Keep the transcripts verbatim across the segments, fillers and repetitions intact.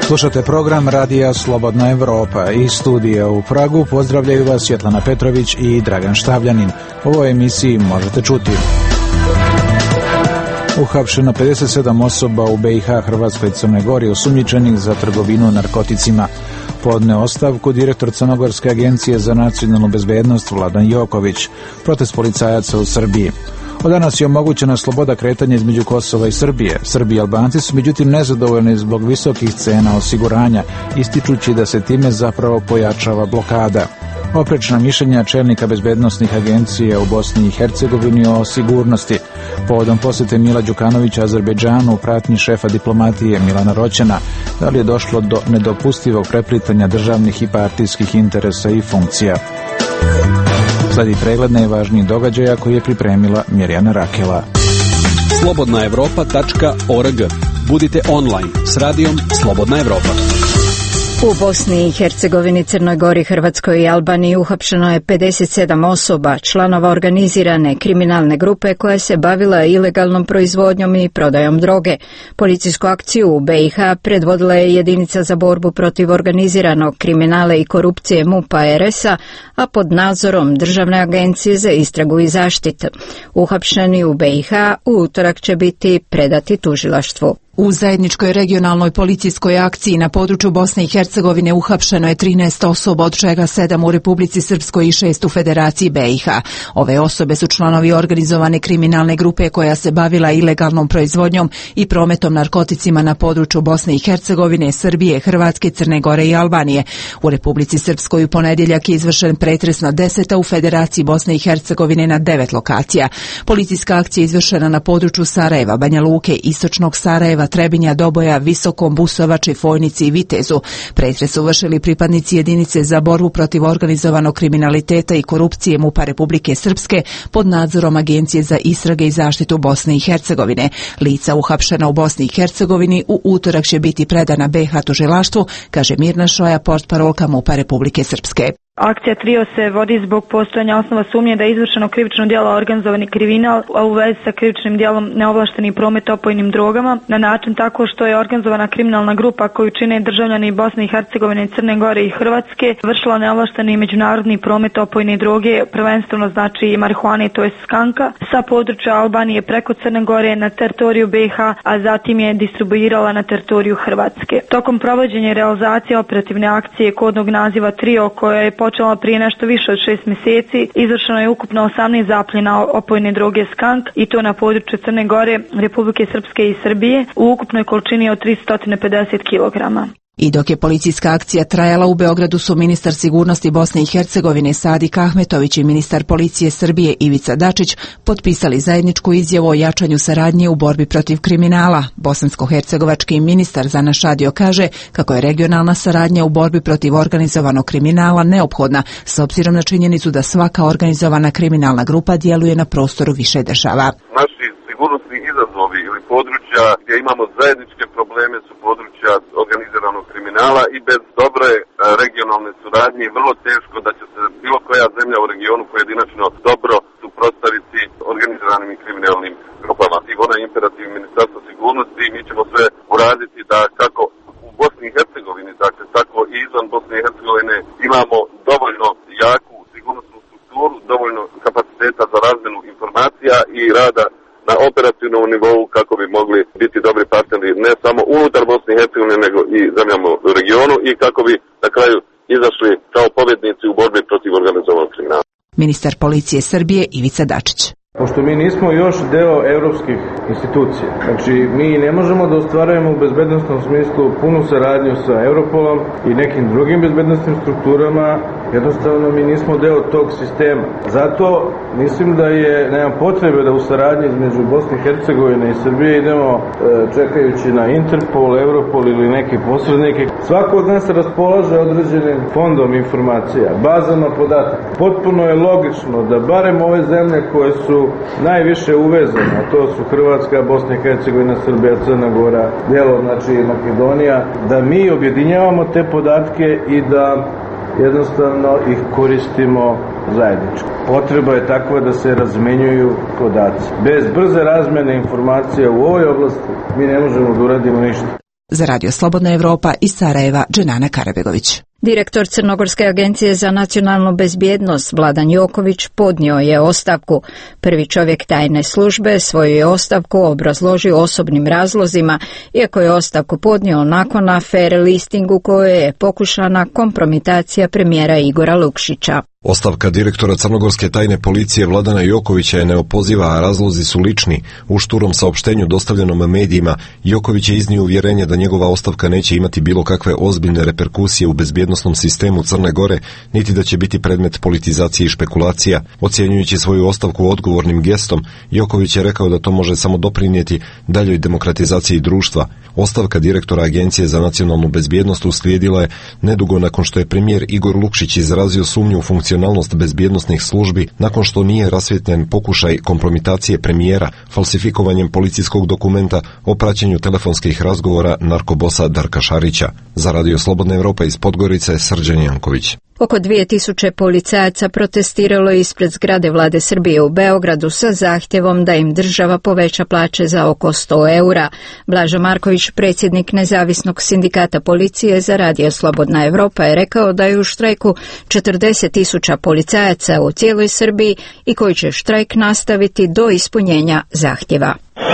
Slušate program Radija Slobodna Evropa. Iz studija u Pragu pozdravljaju vas Svjetlana Petrović i Dragan Štavljanin. U ovoj emisiji možete čuti: uhapšeno pedeset sedam osoba u B i H, Hrvatskoj i Crnoj Gori osumnjičenih za trgovinu narkoticima. Podneo ostavku direktor Crnogorske agencije za nacionalnu bezbednost Vladan Joković. Protest policajaca u Srbiji. Od danas je omogućena sloboda kretanja između Kosova i Srbije. Srbi i Albanci su međutim nezadovoljni zbog visokih cena osiguranja, ističući da se time zapravo pojačava blokada. Oprečna mišljenja čelnika bezbednosnih agencija u Bosni i Hercegovini o sigurnosti. Povodom posjete Mila Đukanovića Azerbejdžanu u pratnji šefa diplomatije Milana Roćena, da li je došlo do nedopustivog preplitanja državnih i partijskih interesa i funkcija. Sledi pregled najvažnijih događaja koji je pripremila Mirjana Rakela. slobodna evropa tačka org. Budite online s radijom Slobodna Evropa. U Bosni i Hercegovini, Crnoj Gori, Hrvatskoj i Albaniji uhapšeno je pedeset sedam osoba, članova organizirane kriminalne grupe koja se bavila ilegalnom proizvodnjom i prodajom droge. Policijsku akciju u B i H predvodila je jedinica za borbu protiv organiziranog kriminala i korupcije MUP-a R S-a, a pod nadzorom Državne agencije za istragu i zaštitu. Uhapšeni u B i H u utorak će biti predati tužilaštvu. U zajedničkoj regionalnoj policijskoj akciji na području Bosne i Hercegovine uhapšeno je trinaest osoba, od čega sedam u Republici Srpskoj i šest u Federaciji B i H. Ove osobe su članovi organizovane kriminalne grupe koja se bavila ilegalnom proizvodnjom i prometom narkoticima na području Bosne i Hercegovine, Srbije, Hrvatske, Crne Gore i Albanije. U Republici Srpskoj u ponedjeljak je izvršen pretres na deset, a u Federaciji Bosne i Hercegovine na devet lokacija. Policijska akcija je izvršena na području Sarajeva, Banja Luke, istočnog Sarajeva, Trebinja, Doboja, Visokom, Busovači, Fojnici i Vitezu. Pretres su vršili pripadnici jedinice za borbu protiv organizovanog kriminaliteta i korupcije MUP-a Republike Srpske pod nadzorom Agencije za istrage i zaštitu Bosne i Hercegovine. Lica uhapšena u Bosni i Hercegovini u utorak će biti predana B i H tužilaštvu, kaže Mirna Šoja, portparolka MUP-a Republike Srpske. Akcija Trio se vodi zbog postojanja osnova sumnje da je izvršeno krivično djelo organizovani kriminal, a u vezi sa krivičnim djelom neovlašteni promet opojnim drogama, na način tako što je organizovana kriminalna grupa koju čine državljani Bosne i Hercegovine, Crne Gore i Hrvatske vršila neovlašteni međunarodni promet opojne droge, prvenstveno znači marihuane, to je skanka, sa područja Albanije preko Crne Gore na teritoriju B i H, a zatim je distribuirala na teritoriju Hrvatske. Tokom provođenja i realizacije operativne akcije kodnog naziva Trio, koja je počela prije nešto više od šest mjeseci, izvršeno je ukupno osamnaest zapljena opojne droge skank, i to na području Crne Gore, Republike Srpske i Srbije u ukupnoj količini od tristo pedeset kilograma. I dok je policijska akcija trajala, u Beogradu su ministar sigurnosti Bosne i Hercegovine Sadik Ahmetović i ministar policije Srbije Ivica Dačić potpisali zajedničku izjavu o jačanju saradnje u borbi protiv kriminala. Bosansko-hercegovački ministar Zana Šadio kaže kako je regionalna saradnja u borbi protiv organizovanog kriminala neophodna, s obzirom na činjenicu da svaka organizovana kriminalna grupa djeluje na prostoru više država. Naši sigurnosni izazovi ili područja gdje imamo zajedničke probleme su područja organiziranog kriminala i bez dobre regionalne suradnje je vrlo teško da će se bilo koja zemlja u regionu pojedinačno dobro suprotstaviti organiziranim i kriminalnim grupama. I onaj imperativ Ministarstva sigurnosti, mi ćemo sve uraditi da kako u Bosni i Hercegovini, dakle tako i izvan Bosne i Hercegovine imamo dovoljno jaku sigurnosnu strukturu, dovoljno kapaciteta za razmjenu informacija i rada na operativnom nivou kako bi mogli biti dobri partneri ne samo unutar Bosne i Hercegovine nego i zemljama u regionu i kako bi na kraju izašli kao pobjednici u borbi protiv organizovanog kriminala. Ministar policije Srbije Ivica Dačić. Pošto mi nismo još deo europskih institucija, znači mi ne možemo da ostvarujemo u bezbednosnom smislu punu saradnju sa Europolom i nekim drugim bezbednosnim strukturama, jednostavno mi nismo deo tog sistema. Zato mislim da je, nema potrebe da u saradnji između Bosne i Hercegovine i Srbije idemo e, čekajući na Interpol, Europol ili neke posrednike. Svako od nas raspolaže određenim fondom informacija, bazama podataka. Potpuno je logično da barem ove zemlje koje su najviše uvezane, a to su Hrvatska, Bosna i Hercegovina, Srbija, Crna Gora, djelo, znači Makedonija, da mi objedinjavamo te podatke i da jednostavno ih koristimo zajednički. Potreba je takva da se razmenjuju podaci. Bez brze razmjene informacija u ovoj oblasti mi ne možemo da uradimo ništa. Za Radio Slobodna Evropa iz Sarajeva, Dženana Karabegović. Direktor Crnogorske agencije za nacionalnu bezbjednost Vladan Joković podnio je ostavku. Prvi čovjek tajne službe svoju je ostavku obrazložio osobnim razlozima, iako je ostavku podnio nakon afere listing u kojoj je pokušana kompromitacija premijera Igora Lukšića. Ostavka direktora crnogorske tajne policije Vladana Jokovića je neopoziva, a razlozi su lični. U šturom saopštenju dostavljenom medijima, Joković je iznio uvjerenje da njegova ostavka neće imati bilo kakve ozbiljne reperkusije u bezbjednosnom sistemu Crne Gore, niti da će biti predmet politizacije i špekulacija. Ocjenjujući svoju ostavku odgovornim gestom, Joković je rekao da to može samo doprinijeti daljoj demokratizaciji društva. Ostavka direktora Agencije za nacionalnu bezbjednost uslijedila je nedugo nakon što je premijer Igor Lukšić izrazio sumnju u funkcionalnost bezbjednosnih službi nakon što nije rasvjetljen pokušaj kompromitacije premijera falsifikovanjem policijskog dokumenta o praćenju telefonskih razgovora narkobosa Darka Šarića. Za Radio Slobodna Evropa iz Podgorice, Srđan Janković. Oko dvije tisuće policajaca protestiralo je ispred zgrade vlade Srbije u Beogradu sa zahtjevom da im država poveća plaće za oko sto eura. Blažo Marković, predsjednik nezavisnog sindikata policije za Radio Slobodna Evropa, je rekao da je u štrajku četrdeset tisuća policajaca u cijeloj Srbiji i koji će štrajk nastaviti do ispunjenja zahtjeva.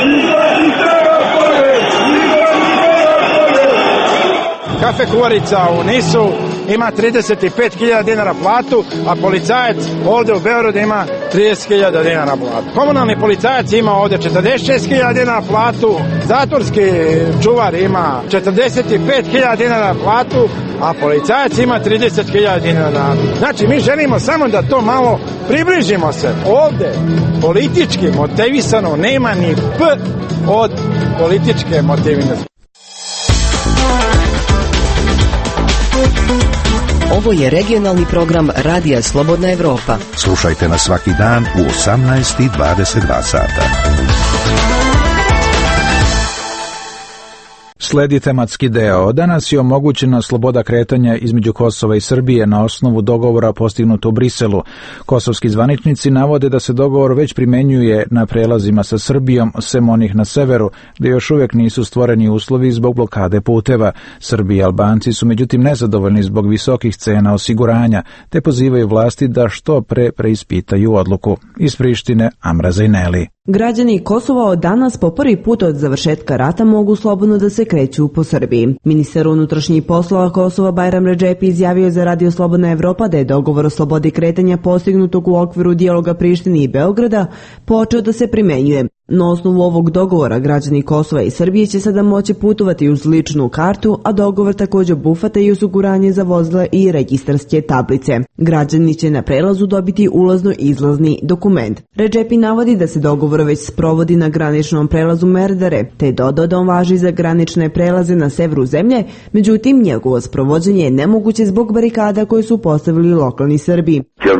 Kafe Kuvarica u Nisu ima trideset pet hiljada dinara platu, a policajac ovdje u Beogradu ima trideset hiljada dinara platu. Komunalni policajac ima ovdje četrdeset šest hiljada dinara platu, zatvorski čuvar ima četrdeset pet hiljada dinara platu, a policajac ima trideset hiljada dinara. Znači, mi želimo samo da to malo približimo se. Ovdje politički motivisano nema ni P od političke motivisanosti. Ovo je regionalni program Radija Slobodna Evropa. Slušajte nas svaki dan u osamnaest i dvadeset dva sata. Sledi tematski deo. Danas je omogućena sloboda kretanja između Kosova i Srbije na osnovu dogovora postignut u Briselu. Kosovski zvaničnici navode da se dogovor već primenjuje na prelazima sa Srbijom, sem onih na severu, gdje još uvijek nisu stvoreni uslovi zbog blokade puteva. Srbi i Albanci su međutim nezadovoljni zbog visokih cena osiguranja, te pozivaju vlasti da što pre preispitaju odluku. Iz Prištine, Amra Zajneli. Građani Kosova od danas po prvi put od završetka rata mogu slobodno da se kreću po Srbiji. Ministar unutrašnjih poslova Kosova Bajram Redžepi izjavio za Radio Slobodna Evropa da je dogovor o slobodi kretanja postignutog u okviru dijaloga Prištine i Beograda počeo da se primenjuje. Na osnovu ovog dogovora građani Kosova i Srbije će sada moći putovati uz ličnu kartu, a dogovor također obuhvata i osiguranje za vozila i registarske tablice. Građani će na prelazu dobiti ulazno-izlazni dokument. Redžepi navodi da se dogovor već sprovodi na graničnom prelazu Merdare, te dodao da on važi za granične prelaze na severu zemlje, međutim njegovo sprovođenje je nemoguće zbog barikada koje su postavili lokalni Srbi.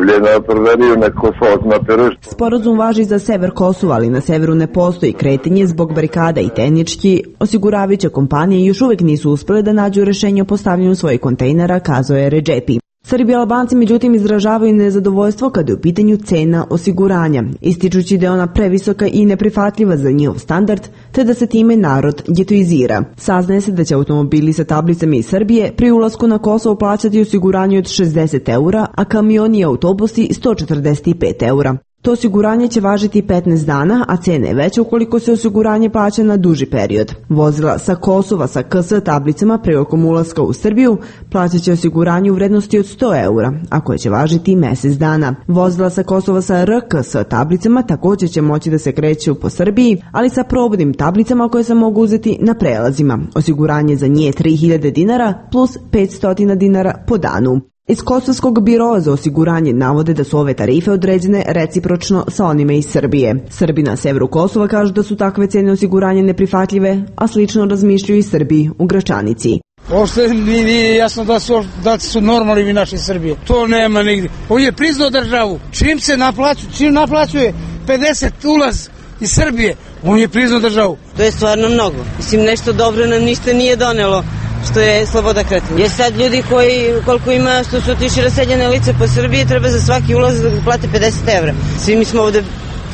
Sporazum važi za sever Kosova, ali na severu ne postoji kretanje zbog barikada i tehnički osiguravajuće kompanije još uvijek nisu uspjele da nađu rješenje o postavljanju svojih kontejnera, kazao je Redžepi. Srbi i Albanci međutim izražavaju nezadovoljstvo kada je u pitanju cena osiguranja, ističući da je ona previsoka i neprihvatljiva za njihov standard, te da se time narod getoizira. Saznaje se da će automobili sa tablicama iz Srbije pri ulasku na Kosovo plaćati osiguranje od šezdeset eura, a kamioni i autobusi sto četrdeset pet eura. To osiguranje će važiti petnaest dana, a cena je veća ukoliko se osiguranje plaća na duži period. Vozila sa Kosova sa K S tablicama prilikom ulaska u Srbiju plaćat će osiguranje u vrednosti od sto eura, a koje će važiti mjesec dana. Vozila sa Kosova sa R K S tablicama također će moći da se kreću po Srbiji, ali sa probodnim tablicama koje se mogu uzeti na prelazima. Osiguranje za nje je tri hiljade dinara plus petsto dinara po danu. Iz Kosovskog biroa za osiguranje navode da su ove tarife određene recipročno sa onime iz Srbije. Srbi na severu Kosova kažu da su takve cene osiguranja neprihvatljive, a slično razmišljaju i Srbi u Gračanici. Uopšte nije jasno da su, da su normalni naši Srbije. To nema nigdje. On je priznao državu. Čim se naplaćuje, čim naplaćuje pedeset ulaz iz Srbije, on je priznao državu. To je stvarno mnogo. Mislim, nešto dobro nam ništa nije donelo, što je sloboda kretanja. Jer sad ljudi koji, koliko ima, što su otišli raseljene lice po Srbiji, treba za svaki ulaz da plate pedeset evra. Svi mi smo ovde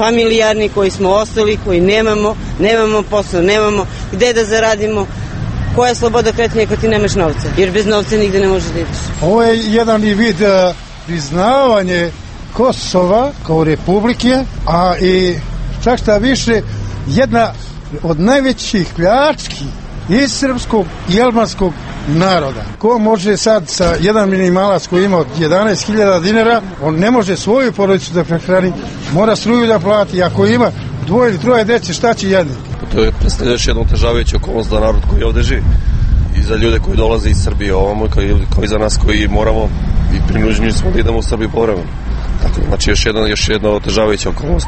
familijarni koji smo ostali, koji nemamo, nemamo posao, nemamo gde da zaradimo. koja je sloboda kretanja kad ti nemaš novca? Jer bez novca nigde ne možeš da ideš. Ovo je jedan i vid uh, priznavanje Kosova kao republike, a i čak šta više jedna od najvećih pljački i srpskog i albanskog naroda. Ko može sad sa jedan minimalac koji ima od jedanaest hiljada dinara, on ne može svoju porodicu da prehrani, mora struju da plati, ako ima dvoje ili troje dece, šta će jedni? To je predstavlja još jednu otežavajuću okolnost za narod koji ovde živi i za ljude koji dolaze iz Srbije ovamo, kao i, kao i za nas koji moramo i prinuđeni smo da idemo u Srbiju povremeno. Tako, znači još jedna, još jedna otežavajuća okolnost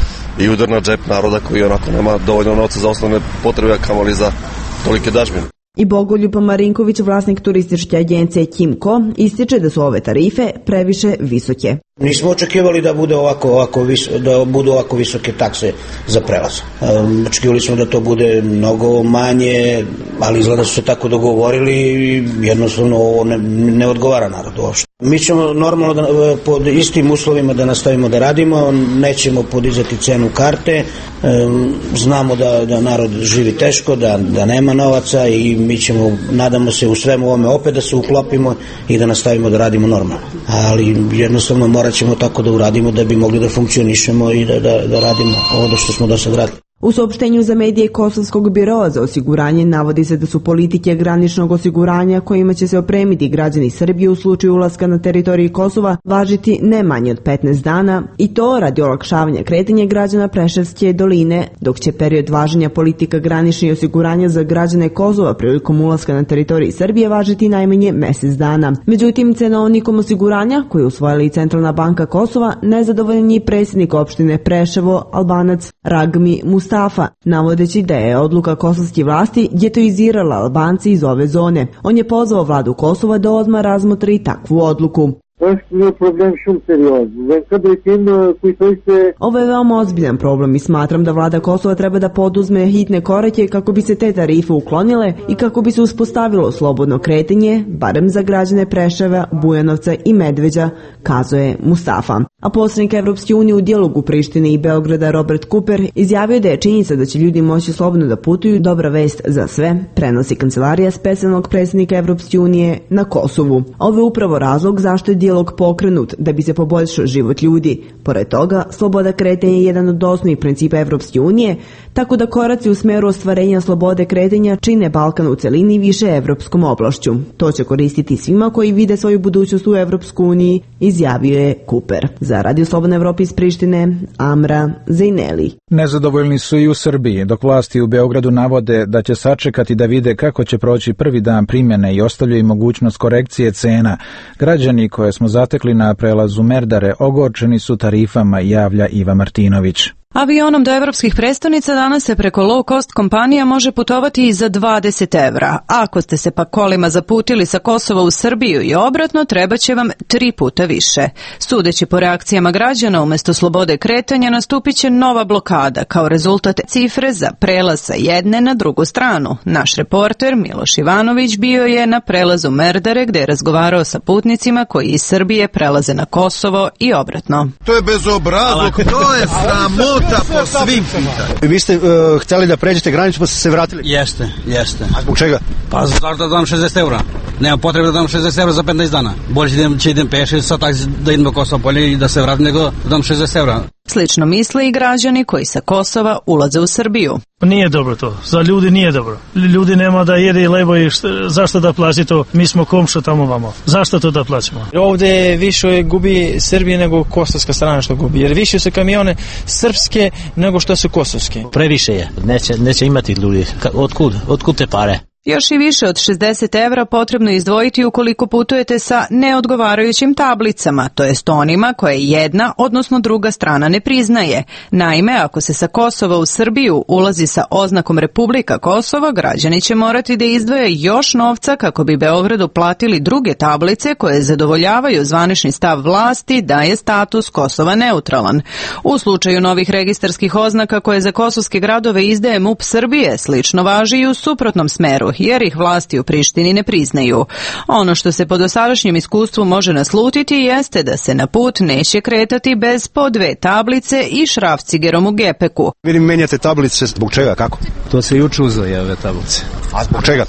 i udar na džep naroda koji onako nema dovoljno novca za osnovne potrebe, kamoli za tolike dažbine. I Bogoljub Marinković, vlasnik turističke agencije Kimco, ističe da su ove tarife previše visoke. Nismo očekivali da bude ovako, ovako vis, da budu ovako visoke takse za prelaz. Um, očekivali smo da to bude mnogo manje, ali izgleda su se tako dogovorili i jednostavno ovo ne, ne odgovara narodu uopšte. Mi ćemo normalno da, pod istim uslovima da nastavimo da radimo, nećemo podizati cenu karte, um, znamo da, da narod živi teško, da, da nema novaca i mi ćemo, nadamo se u svemu ovome opet da se uklopimo i da nastavimo da radimo normalno. Ali jednostavno morat ćemo tako da uradimo da bi mogli da funkcionišemo i da, da, da radimo ovo što smo do sad radili. U saopštenju za medije Kosovskog biroa za osiguranje navodi se da su politike graničnog osiguranja kojima će se opremiti građani Srbije u slučaju ulaska na teritoriji Kosova važiti ne manje od petnaest dana i to radi olakšavanja kretanja građana Preševske doline, dok će period važenja politika graničnih osiguranja za građane Kosova prilikom ulaska na teritoriji Srbije važiti najmanje mesec dana. Međutim, cenovnikom osiguranja koji je usvojila i Centralna banka Kosova nezadovoljan je predsjednik opštine Preševo, Albanac Ragmi Mustafa, navodeći da je odluka kosovskih vlasti getoizirala Albance iz ove zone. On je pozvao vladu Kosova da odmah razmotri takvu odluku. Ovo je veoma ozbiljan problem i smatram da vlada Kosova treba da poduzme hitne korake kako bi se te tarife uklonile i kako bi se uspostavilo slobodno kretanje, barem za građane Preševa, Bujanovca i Medveđa, kazuje Mustafa. A poslanik Evropske unije u dijalogu Prištine i Beograda Robert Cooper izjavio da je činjenica da će ljudi moći slobodno da putuju dobra vest za sve, prenosi kancelarija specijalnog predsjednika Evropske unije na Kosovu. Ovo je upravo razlog zašto je dijalog pokrenut, da bi se poboljšao život ljudi. Pored toga, sloboda kretanja je jedan od osnovnih principa Evropske unije, tako da koraci u smeru ostvarenja slobode kretanja čine Balkan u celini više evropskom oblašću. To će koristiti svima koji vide svoju budućnost u Evropskoj uniji, izjavio je Cooper. Za Radio Slobodna Evropa iz Prištine, Amra Zejneli. Nezadovoljni su i u Srbiji, dok vlasti u Beogradu navode da će sačekati da vide kako će proći prvi dan primjene i ostavljaju mogućnost korekcije cena. Građani koje smo zatekli na prelazu Merdare ogorčeni su tarifama, javlja Iva Martinović. Avionom do evropskih prestonica danas se preko low cost kompanija može putovati i za dvadeset evra. Ako ste se pa kolima zaputili sa Kosova u Srbiju i obratno, treba će vam tri puta više. Sudeći po reakcijama građana, umjesto slobode kretanja nastupit će nova blokada kao rezultat cifre za prelaz sa jedne na drugu stranu. Naš reporter Miloš Ivanović bio je na prelazu Merdare gdje je razgovarao sa putnicima koji iz Srbije prelaze na Kosovo i obratno. To je bezobrazluk, to je sramota po svim pitanjima. Vi ste uh, htjeli da pređete granicu pa ste se vratili? Jeste, jeste. A zbog čega? Pa zato da dam šezdeset evra. Nema potrebe da dam šezdeset evra za petnaest dana. Bolje će, će idem peše sa taksi da idem do Kosova polje i da se vratim nego da dam šezdeset evra. Slično misle i građani koji sa Kosova ulaze u Srbiju. Nije dobro to, za ljudi nije dobro. Ljudi nema da jede i lebo i šta, zašto da plaći to, mi smo komša tamo vamo. Zašto to da plaćamo? Ovde više gubi Srbije nego kosovska strana što gubi, jer više su kamione srpske nego što su kosovske. Previše je, neće, neće imati ljudi, otkud, otkud te pare? Još i više od šezdeset evra potrebno izdvojiti ukoliko putujete sa neodgovarajućim tablicama, to jest onima koje jedna, odnosno druga strana ne priznaje. Naime, ako se sa Kosova u Srbiju ulazi sa oznakom Republika Kosova, građani će morati da izdvoje još novca kako bi Beogradu platili druge tablice koje zadovoljavaju zvanični stav vlasti da je status Kosova neutralan. U slučaju novih registarskih oznaka koje za kosovske gradove izdaje M U P Srbije, slično važi i u suprotnom smeru, jer ih vlasti u Prištini ne priznaju. Ono što se po dosadašnjem iskustvu može naslutiti jeste da se na put neće kretati bez po dve tablice i šrafcigerom u gepeku. Vidim, menjate tablice, zbog čega, kako? To se juče uzeli, ove tablice. A zbog čega?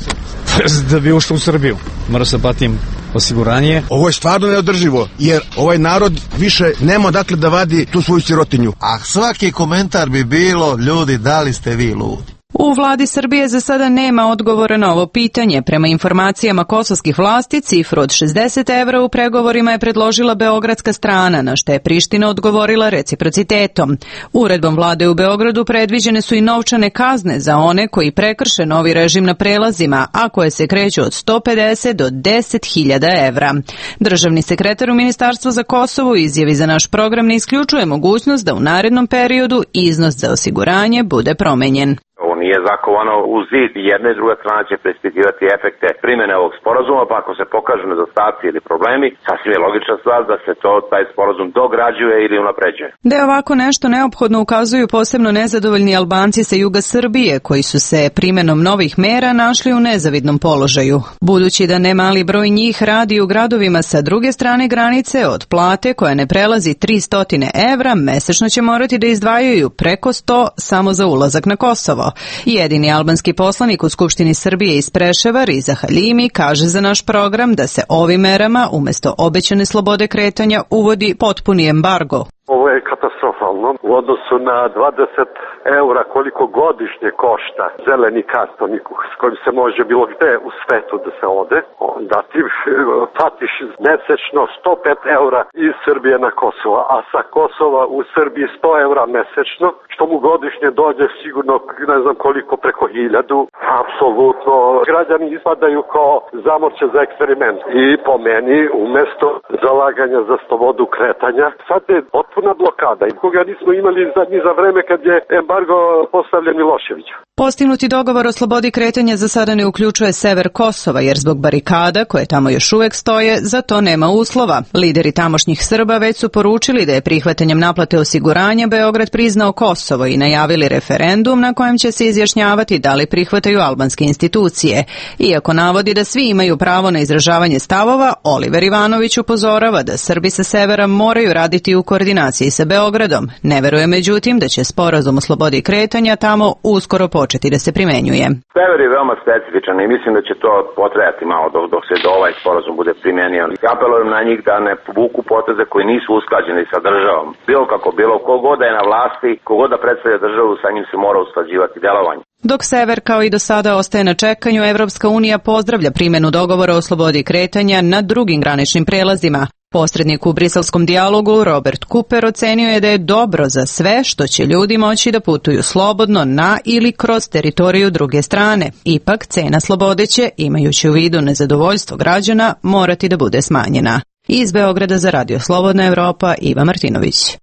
Da bi ušlo u Srbiju. Mora se platim osiguranje. Ovo je stvarno neodrživo, jer ovaj narod više nema dakle da vadi tu svoju sirotinju. A svaki komentar bi bilo, ljudi, da li ste vi ludi? U vladi Srbije za sada nema odgovora na ovo pitanje. Prema informacijama kosovskih vlasti, cifru od šezdeset evra u pregovorima je predložila beogradska strana, na što je Priština odgovorila reciprocitetom. Uredbom vlade u Beogradu predviđene su i novčane kazne za one koji prekrše novi režim na prelazima, a koje se kreću od sto pedeset do deset hiljada evra. Državni sekretar u Ministarstvu za Kosovo u izjavi za naš program ne isključuje mogućnost da u narednom periodu iznos za osiguranje bude promenjen. Ovo nije zakovano u zid i jedna i druga strana će preispitivati efekte primjene ovog sporazuma, pa ako se pokažu nedostaci ili problemi, sasvim je logična stvar da se to, taj sporazum dograđuje ili unapređuje. Da je ovako nešto neophodno ukazuju posebno nezadovoljni Albanci sa juga Srbije, koji su se primjenom novih mera našli u nezavidnom položaju. Budući da ne mali broj njih radi u gradovima sa druge strane granice, od plate koja ne prelazi tristo evra, mesečno će morati da izdvajaju preko sto samo za ulazak na Kosovo. Jedini albanski poslanik u Skupštini Srbije iz Preševa, Riza Halimi, kaže za naš program da se ovim merama umjesto obećane slobode kretanja uvodi potpuni embargo. Ovo je katastrofalno u odnosu na dvadeset eura koliko godišnje košta zeleni kartonik s kojim se može bilo gde u svetu da se ode. Onda ti platiš mesečno sto pet eura iz Srbije na Kosovo, a sa Kosova u Srbiji sto eura mesečno, što mu godišnje dođe sigurno ne znam koliko preko hiljadu. Apsolutno građani ispadaju kao zamorče za eksperiment i po meni umesto zalaganja za slobodu kretanja sad je potpuna blokada i koga nismo imali za, ni za vreme kad je embargo postavljen Milošević. Postignuti dogovor o slobodi kretanja za sada ne uključuje sever Kosova, jer zbog barikada, koje tamo još uvek stoje, za to nema uslova. Lideri tamošnjih Srba već su poručili da je prihvatanjem naplate osiguranja Beograd priznao Kosovo i najavili referendum na kojem će se izjašnjavati da li prihvataju albanske institucije. Iako navodi da svi imaju pravo na izražavanje stavova, Oliver Ivanović upozorava da Srbi sa severa moraju raditi u koordinaciji sa Beogradom. Ne veruje međutim da će sporazum o slobodi kretanja tamo uskoro početi da se primenjuje. Sever je veoma specifičan i mislim da će to potrajati malo dok, dok se do ovaj sporazum bude primenio. Apelujem na njih da ne povuku poteze koji nisu usklađeni sa državom. Bilo kako bilo, kogod da je na vlasti, kogod da predstavlja državu, sa njim se mora usklađivati delovanje. Dok sever kao i do sada ostaje na čekanju, Evropska unija pozdravlja primjenu dogovora o slobodi kretanja na drugim graničnim prelazima. Posrednik u briselskom dijalogu Robert Cooper ocenio je da je dobro za sve što će ljudi moći da putuju slobodno na ili kroz teritoriju druge strane. Ipak, cena slobode će, imajući u vidu nezadovoljstvo građana, morati da bude smanjena. Iz Beograda za Radio Slobodna Evropa, Iva Martinović.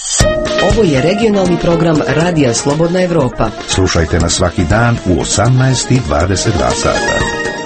Ovo je regionalni program Radija Slobodna Evropa. Slušajte nas svaki dan u osamnaest i dvadeset dva sata.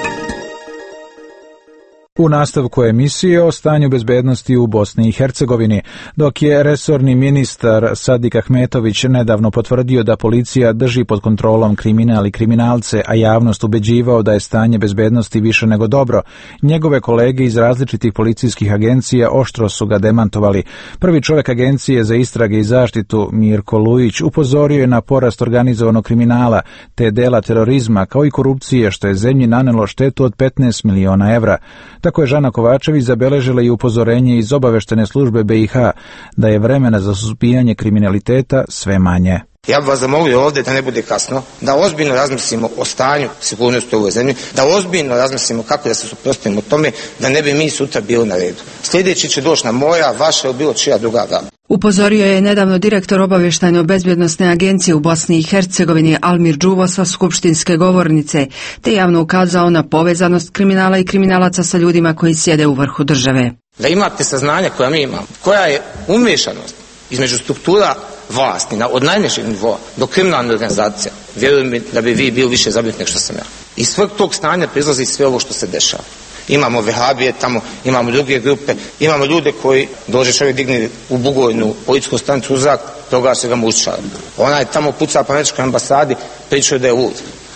U nastavku emisije o stanju bezbednosti u Bosni i Hercegovini, dok je resorni ministar Sadik Ahmetović nedavno potvrdio da policija drži pod kontrolom kriminal i kriminalce, a javnost ubeđivao da je stanje bezbednosti više nego dobro, njegove kolege iz različitih policijskih agencija oštro su ga demantovali. Prvi čovjek Agencije za istrage i zaštitu, Mirko Lujić, upozorio je na porast organizovanog kriminala te dela terorizma, kao i korupcije, što je zemlji nanelo štetu od petnaest miliona evra. Tako je Žana Kovačević zabeležila i upozorenje iz obaveštene službe B i H da je vremena za suzbijanje kriminaliteta sve manje. Ja bih vas zamolio ovdje da ne bude kasno, da ozbiljno razmislimo o stanju sigurnosti u ovoj zemlji, da ozbiljno razmislimo kako da se suprotstavimo tome, da ne bi mi sutra bili na redu. Sljedeći će doći na moja, vaša ili bilo čija druga vlada. Upozorio je nedavno direktor obavještajno-bezbjednosne agencije u Bosni i Hercegovini Almir Đuvo sa skupštinske govornice, te javno ukazao na povezanost kriminala i kriminalaca sa ljudima koji sjede u vrhu države. Da imate saznanje koja mi imamo, koja je umješanost između struktura vlasti od najnižeg nivoa do kriminalne organizacije, vjerujem mi da bi vi bili više zabrinuti nego što sam ja. Iz svog tog stanja proizlazi sve ovo što se dešava. Imamo vehabije tamo, imamo druge grupe, imamo ljude koji dođe čovjek digne u Bugojnu policijsku stanicu u zrak, toga se ga muča. Onaj tamo puca po američkoj ambasadi, pričaju da je lud.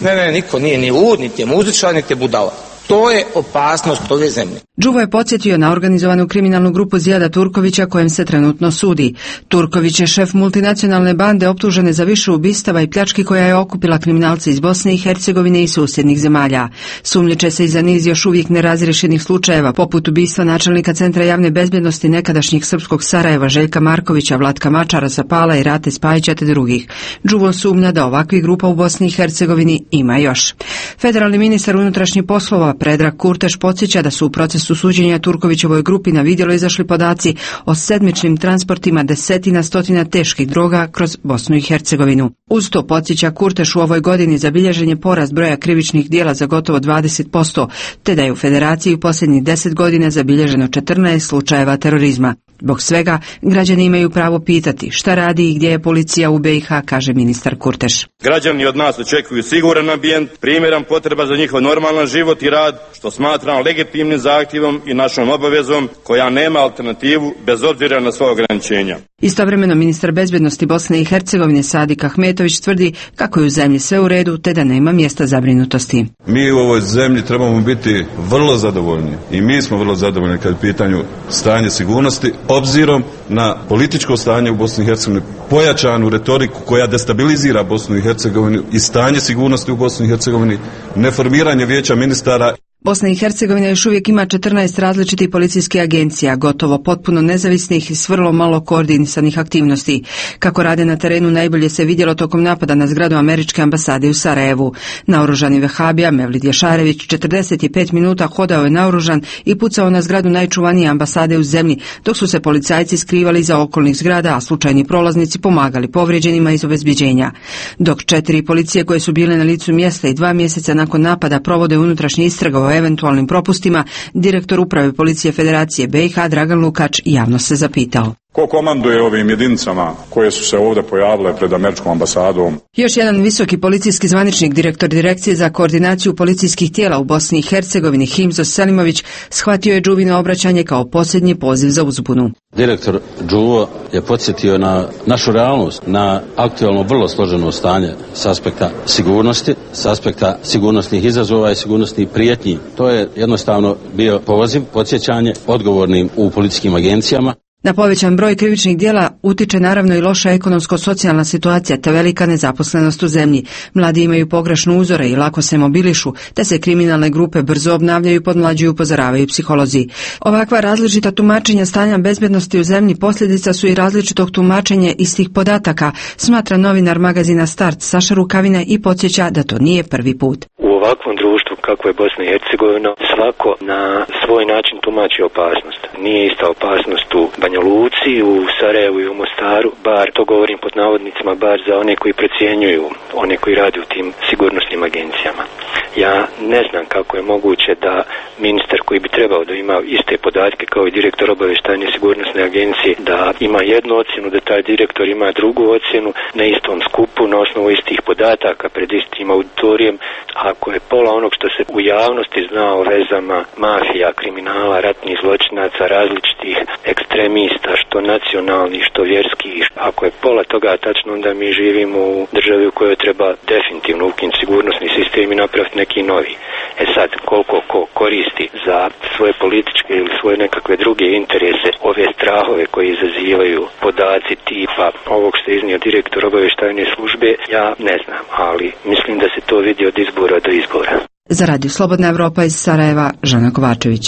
Ne, ne, niko nije ni lud, niti je muzičar, niti je budala. To je opasnost ove zemlje. Đuvo je podsjetio na organizovanu kriminalnu grupu Zijada Turkovića kojem se trenutno sudi. Turković je šef multinacionalne bande optužene za više ubistava i pljački koja je okupila kriminalce iz Bosne i Hercegovine i susjednih zemalja. Sumnjiče se i za niz još uvijek nerazriješenih slučajeva, poput ubistva načelnika Centra javne bezbjednosti nekadašnjeg srpskog Sarajeva Željka Markovića, Vlatka Mačara sa Pala i Rate Spajića te drugih. Đuvo sumnja da ovakvih grupa u Bosni i Hercegovini ima još. Federalni ministar unutrašnjih poslova Predrag Kurteš podsjeća da su u procesu suđenja Turkovićevoj grupi na vidjelo izašli podaci o sedmičnim transportima desetina stotina teških droga kroz Bosnu i Hercegovinu. Uz to podsjeća Kurteš u ovoj godini zabilježen je porast broja krivičnih djela za gotovo dvadeset posto, te da je u Federaciji u posljednjih deset godina zabilježeno četrnaest slučajeva terorizma. Zbog svega, građani imaju pravo pitati šta radi i gdje je policija u B i H, kaže ministar Kurteš. Građani od nas očekuju siguran ambijent, primjeran potreba za njihov normalan život i rad, što smatram legitimnim zahtjevom i našom obavezom koja nema alternativu bez obzira na sva ograničenja. Istovremeno ministar bezbjednosti Bosne i Hercegovine Sadik Ahmetović tvrdi kako je u zemlji sve u redu te da nema mjesta zabrinutosti. Mi u ovoj zemlji trebamo biti vrlo zadovoljni i mi smo vrlo zadovoljni kad je pitanju stanje sigurnosti, obzirom na političko stanje u Bosni i Hercegovini, pojačanu retoriku koja destabilizira Bosnu i Hercegovinu i stanje sigurnosti u Bosni i Hercegovini, neformiranje vijeća ministara. Bosna i Hercegovina još uvijek ima četrnaest različitih policijskih agencija, gotovo potpuno nezavisnih i s vrlo malo koordinisanih aktivnosti. Kako rade na terenu najbolje se vidjelo tokom napada na zgradu američke ambasade u Sarajevu. Naoružani vehabija Mevlid Ješarević četrdeset pet minuta hodao je naoružan i pucao na zgradu najčuvanije ambasade u zemlji, dok su se policajci skrivali iza okolnih zgrada, a slučajni prolaznici pomagali povrijeđenima iz obezbeđenja. Dok četiri policije koje su bile na licu mjesta i dva mjeseca nakon napada provode unutrašnje istrage o eventualnim propustima, direktor uprave policije Federacije B i H Dragan Lukač javno se zapitao. Ko komanduje ovim jedinicama koje su se ovdje pojavile pred američkom ambasadom? Još jedan visoki policijski zvaničnik, direktor Direkcije za koordinaciju policijskih tijela u Bosni i Hercegovini Himzo Selimović, shvatio je Đuvino obraćanje kao posljednji poziv za uzbunu. Direktor Đuvo je podsjetio na našu realnost, na aktualno vrlo složeno stanje s aspekta sigurnosti, s aspekta sigurnosnih izazova i sigurnosnih prijetnji. To je jednostavno bio poziv, podsjećanje odgovornim u policijskim agencijama. Na povećan broj krivičnih djela utiče naravno i loša ekonomsko-socijalna situacija te velika nezaposlenost u zemlji. Mladi imaju pogrešne uzore i lako se mobilišu, te se kriminalne grupe brzo obnavljaju i podmlađuju, upozoravaju psiholozi. Ovakva različita tumačenja stanja bezbjednosti u zemlji posljedica su i različitog tumačenja istih podataka, smatra novinar magazina Start Saša Rukavina i podsjeća da to nije prvi put. U ovakvom društvu kako je Bosna i Hercegovina, svako na svoj način tumači opasnost. Nije ista opasnost u Banja Luci, u Sarajevu i u Mostaru, bar to govorim pod navodnicima, bar za one koji procjenjuju, one koji rade u tim sigurnosnim agencijama. Ja ne znam kako je moguće da ministar koji bi trebao da ima iste podatke kao i direktor obavještajne sigurnosne agencije, da ima jednu ocjenu, da taj direktor ima drugu ocjenu na istom skupu, na osnovu istih podataka, pred istim auditorijem. Ako je pola onog što se u javnosti zna o vezama mafija, kriminala, ratnih zločinaca, različitih ekstremista, što nacionalni, što vjerski, ako je pola toga tačno, onda mi živimo u državi u kojoj treba definitivno ukinuti sigurnosni sistem i napraviti neki novi. E sad, koliko ko koristi za svoje političke ili svoje nekakve druge interese ove strahove koje izazivaju podaci tipa ovog što je iznio direktor obavještajne službe, ja ne znam, ali mislim da se to vidi od izbora do izbora. Za Radio Slobodna Evropa iz Sarajeva, Žana Kovačević.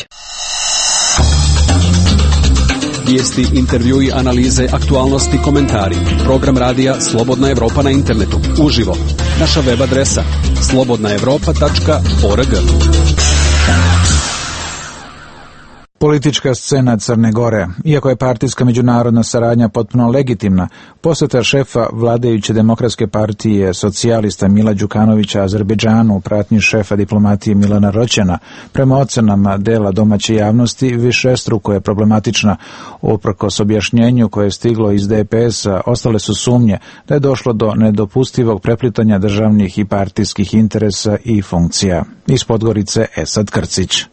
Vijesti, intervjui, analize, aktualnosti, komentari. Program radija Slobodna Evropa na internetu. Uživo. Naša web adresa slobodna evropa tačka org. Politička scena Crne Gore. Iako je partijska međunarodna saradnja potpuno legitimna, posjeta šefa vladajuće demokratske partije socijalista Mila Đukanovića Azerbejdžanu u pratnji šefa diplomatije Milana Roćena, prema ocenama dela domaće javnosti, višestruko je problematična. Uprkos objašnjenju koje je stiglo iz D P S-a, ostale su sumnje da je došlo do nedopustivog preplitanja državnih i partijskih interesa i funkcija. Iz Podgorice Esad Krcić.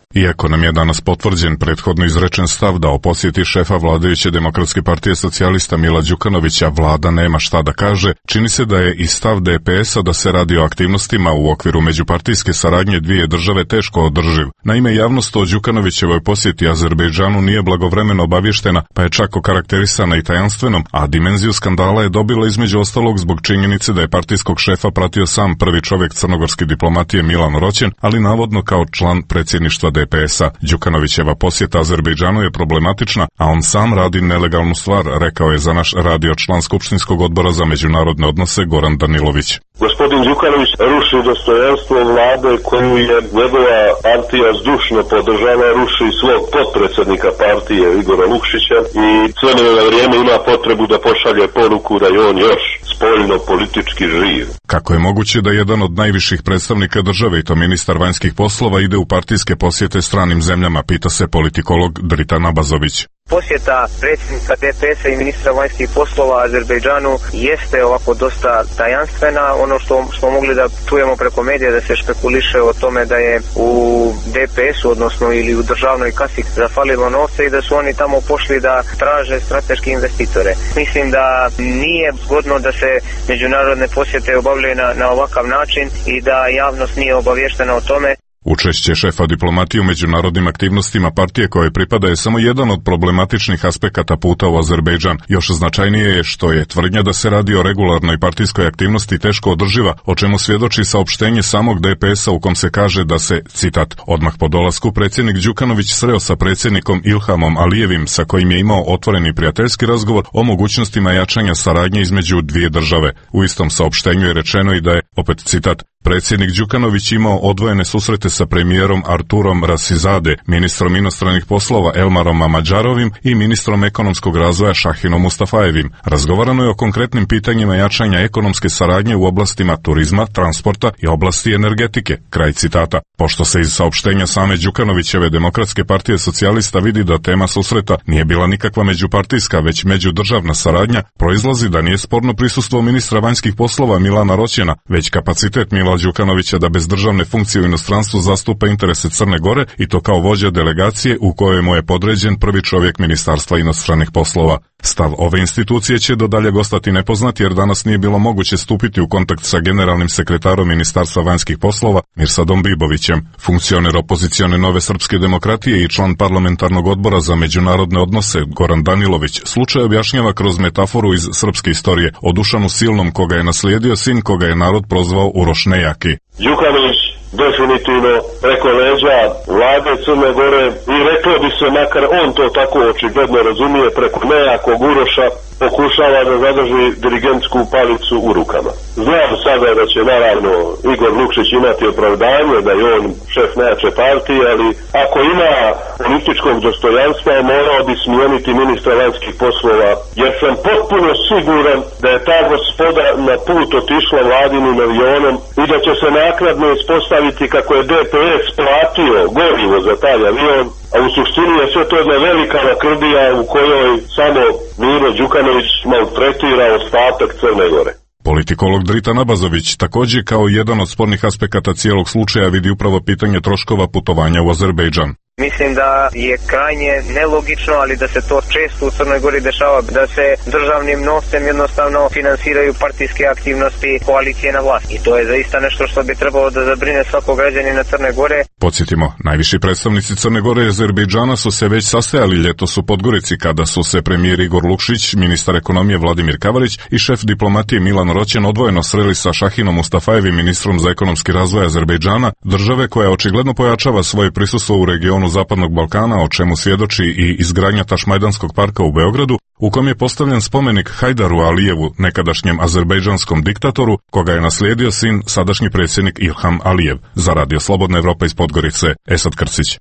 Iako nam je danas potvrđen prethodno izrečen stav da o posjeti šefa vladajuće Demokratske partije socijalista Mila Đukanovića vlada nema šta da kaže, čini se da je i stav D P S-a da se radi o aktivnostima u okviru međupartijske saradnje dvije države teško održiv. Naime, javnost o Đukanovićevoj posjeti Azerbejdžanu nije blagovremeno obavještena, pa je čak okarakterisana i tajanstvenom, a dimenziju skandala je dobila između ostalog zbog činjenice da je partijskog šefa pratio sam prvi čovjek crnogorske diplomatije Milan Roćen, ali navodno kao član predsjedništva D P S-a. Đukanovićeva posjeta Azerbejdžanu je problematična, a on sam radi nelegalnu stvar, rekao je za naš radio član Skupštinskog odbora za međunarodne odnose Goran Danilović. Gospodin Đukanović ruši dostojanstvo vlade koju je njegova partija zdušno podržava, ruši svog potpredsjednika partije Igora Lukšića i cijelo vrijeme ima potrebu da pošalje poruku da je on još spoljno politički živ. Kako je moguće da jedan od najviših predstavnika države, i to ministar vanjskih poslova, ide u partijske posjete stranim zemljama, pita se politikolog Dritan Abazović. Posjeta predsjednika D P S-a i ministra vanjskih poslova Azerbejdžanu jeste ovako dosta tajanstvena. Ono što smo mogli da čujemo preko medija da se špekuliše o tome da je u D P S-u, odnosno ili u državnoj kasi zafalilo novce i da su oni tamo pošli da traže strateške investitore. Mislim da nije zgodno da se međunarodne posjete obavljaju na, na ovakav način i da javnost nije obavještena o tome. Učešće šefa diplomatije u međunarodnim aktivnostima partije koje pripada je samo jedan od problematičnih aspekata puta u Azerbejdžan. Još značajnije je što je tvrdnja da se radi o regularnoj partijskoj aktivnosti teško održiva, o čemu svjedoči saopštenje samog D P S-a u kom se kaže da se, citat, odmah po dolasku predsjednik Đukanović sreo sa predsjednikom Ilhamom Alijevim, sa kojim je imao otvoreni prijateljski razgovor o mogućnostima jačanja saradnje između dvije države. U istom saopštenju je rečeno i da je, opet citat, predsjednik Đukanović imao odvojene susrete sa premijerom Arturom Rasizade, ministrom inostranih poslova Elmarom Mamadžarovim i ministrom ekonomskog razvoja Šahinom Mustafajevim. Razgovarano je o konkretnim pitanjima jačanja ekonomske saradnje u oblastima turizma, transporta i oblasti energetike. Kraj citata. Pošto se iz saopštenja same Đukanovićeve Demokratske partije socijalista vidi da tema susreta nije bila nikakva međupartijska, već međudržavna saradnja, proizlazi da nije sporno prisustvo ministra vanjskih poslova Milana Roćena, već kapacitet Mila Đukanovića da bez državne funkcije u inostranstvu zastupa interese Crne Gore i to kao vođa delegacije u kojoj mu je podređen prvi čovjek Ministarstva inostranih poslova. Stav ove institucije će do daljeg ostati nepoznat jer danas nije bilo moguće stupiti u kontakt sa generalnim sekretarom Ministarstva vanjskih poslova Mirsadom Bibovićem. Funkcioner opozicione Nove srpske demokratije i član parlamentarnog odbora za međunarodne odnose Goran Danilović slučaj objašnjava kroz metaforu iz srpske istorije o Dušanu Silnom koga je naslijedio sin koga je narod prozvao Uroš Nejaki. Đukanović definitivno preko leđa vlade Crne Gore i reklo bi se, makar on to tako očigledno razumije, preko nejakog Uroša pokušava da zadrži dirigentsku palicu u rukama. Znam sada da će naravno Igor Lukšić imati opravdanje da je on šef najjače partije, ali ako ima političkog dostojanstva morao bi smijeniti ministra vanjskih poslova, jer sam potpuno siguran da je ta gospoda na put otišla vladinim avionom i da će se naknadno ispostaviti kako je D P S platio gorivo za taj avion, a u suštini je sve to jedna velika lakrdija u kojoj samo Milo Đukanović maltretira ostatak Crne Gore. Politikolog Dritan Abazović također kao jedan od spornih aspekata cijelog slučaja vidi upravo pitanje troškova putovanja u Azerbejdžan. Mislim da je krajnje nelogično, ali da se to često u Crnoj Gori dešava, da se državnim novcem jednostavno finansiraju partijske aktivnosti koalicije na vlasti. I to je zaista nešto što bi trebalo da zabrine svakog građanina Crne Gore. Podsjetimo, najviši predstavnici Crne Gore i Azerbejdžana su se već sastajali ljetos u Podgorici kada su se premijer Igor Lukšić, ministar ekonomije Vladimir Kavarić i šef diplomatije Milan Roćen odvojeno sreli sa Šahinom Mustafajevim, ministrom za ekonomski razvoj Azerbejdžana, države koja očigledno pojačava svoje prisustvo u regionu Zapadnog Balkana, o čemu svjedoči i izgradnja Tašmajdanskog parka u Beogradu, u kom je postavljen spomenik Hajdaru Alijevu, nekadašnjem azerbejdžanskom diktatoru, koga je naslijedio sin sadašnji predsjednik Ilham Alijev. Za Radio Slobodna Evropa iz Podgorice, Esad Krcić.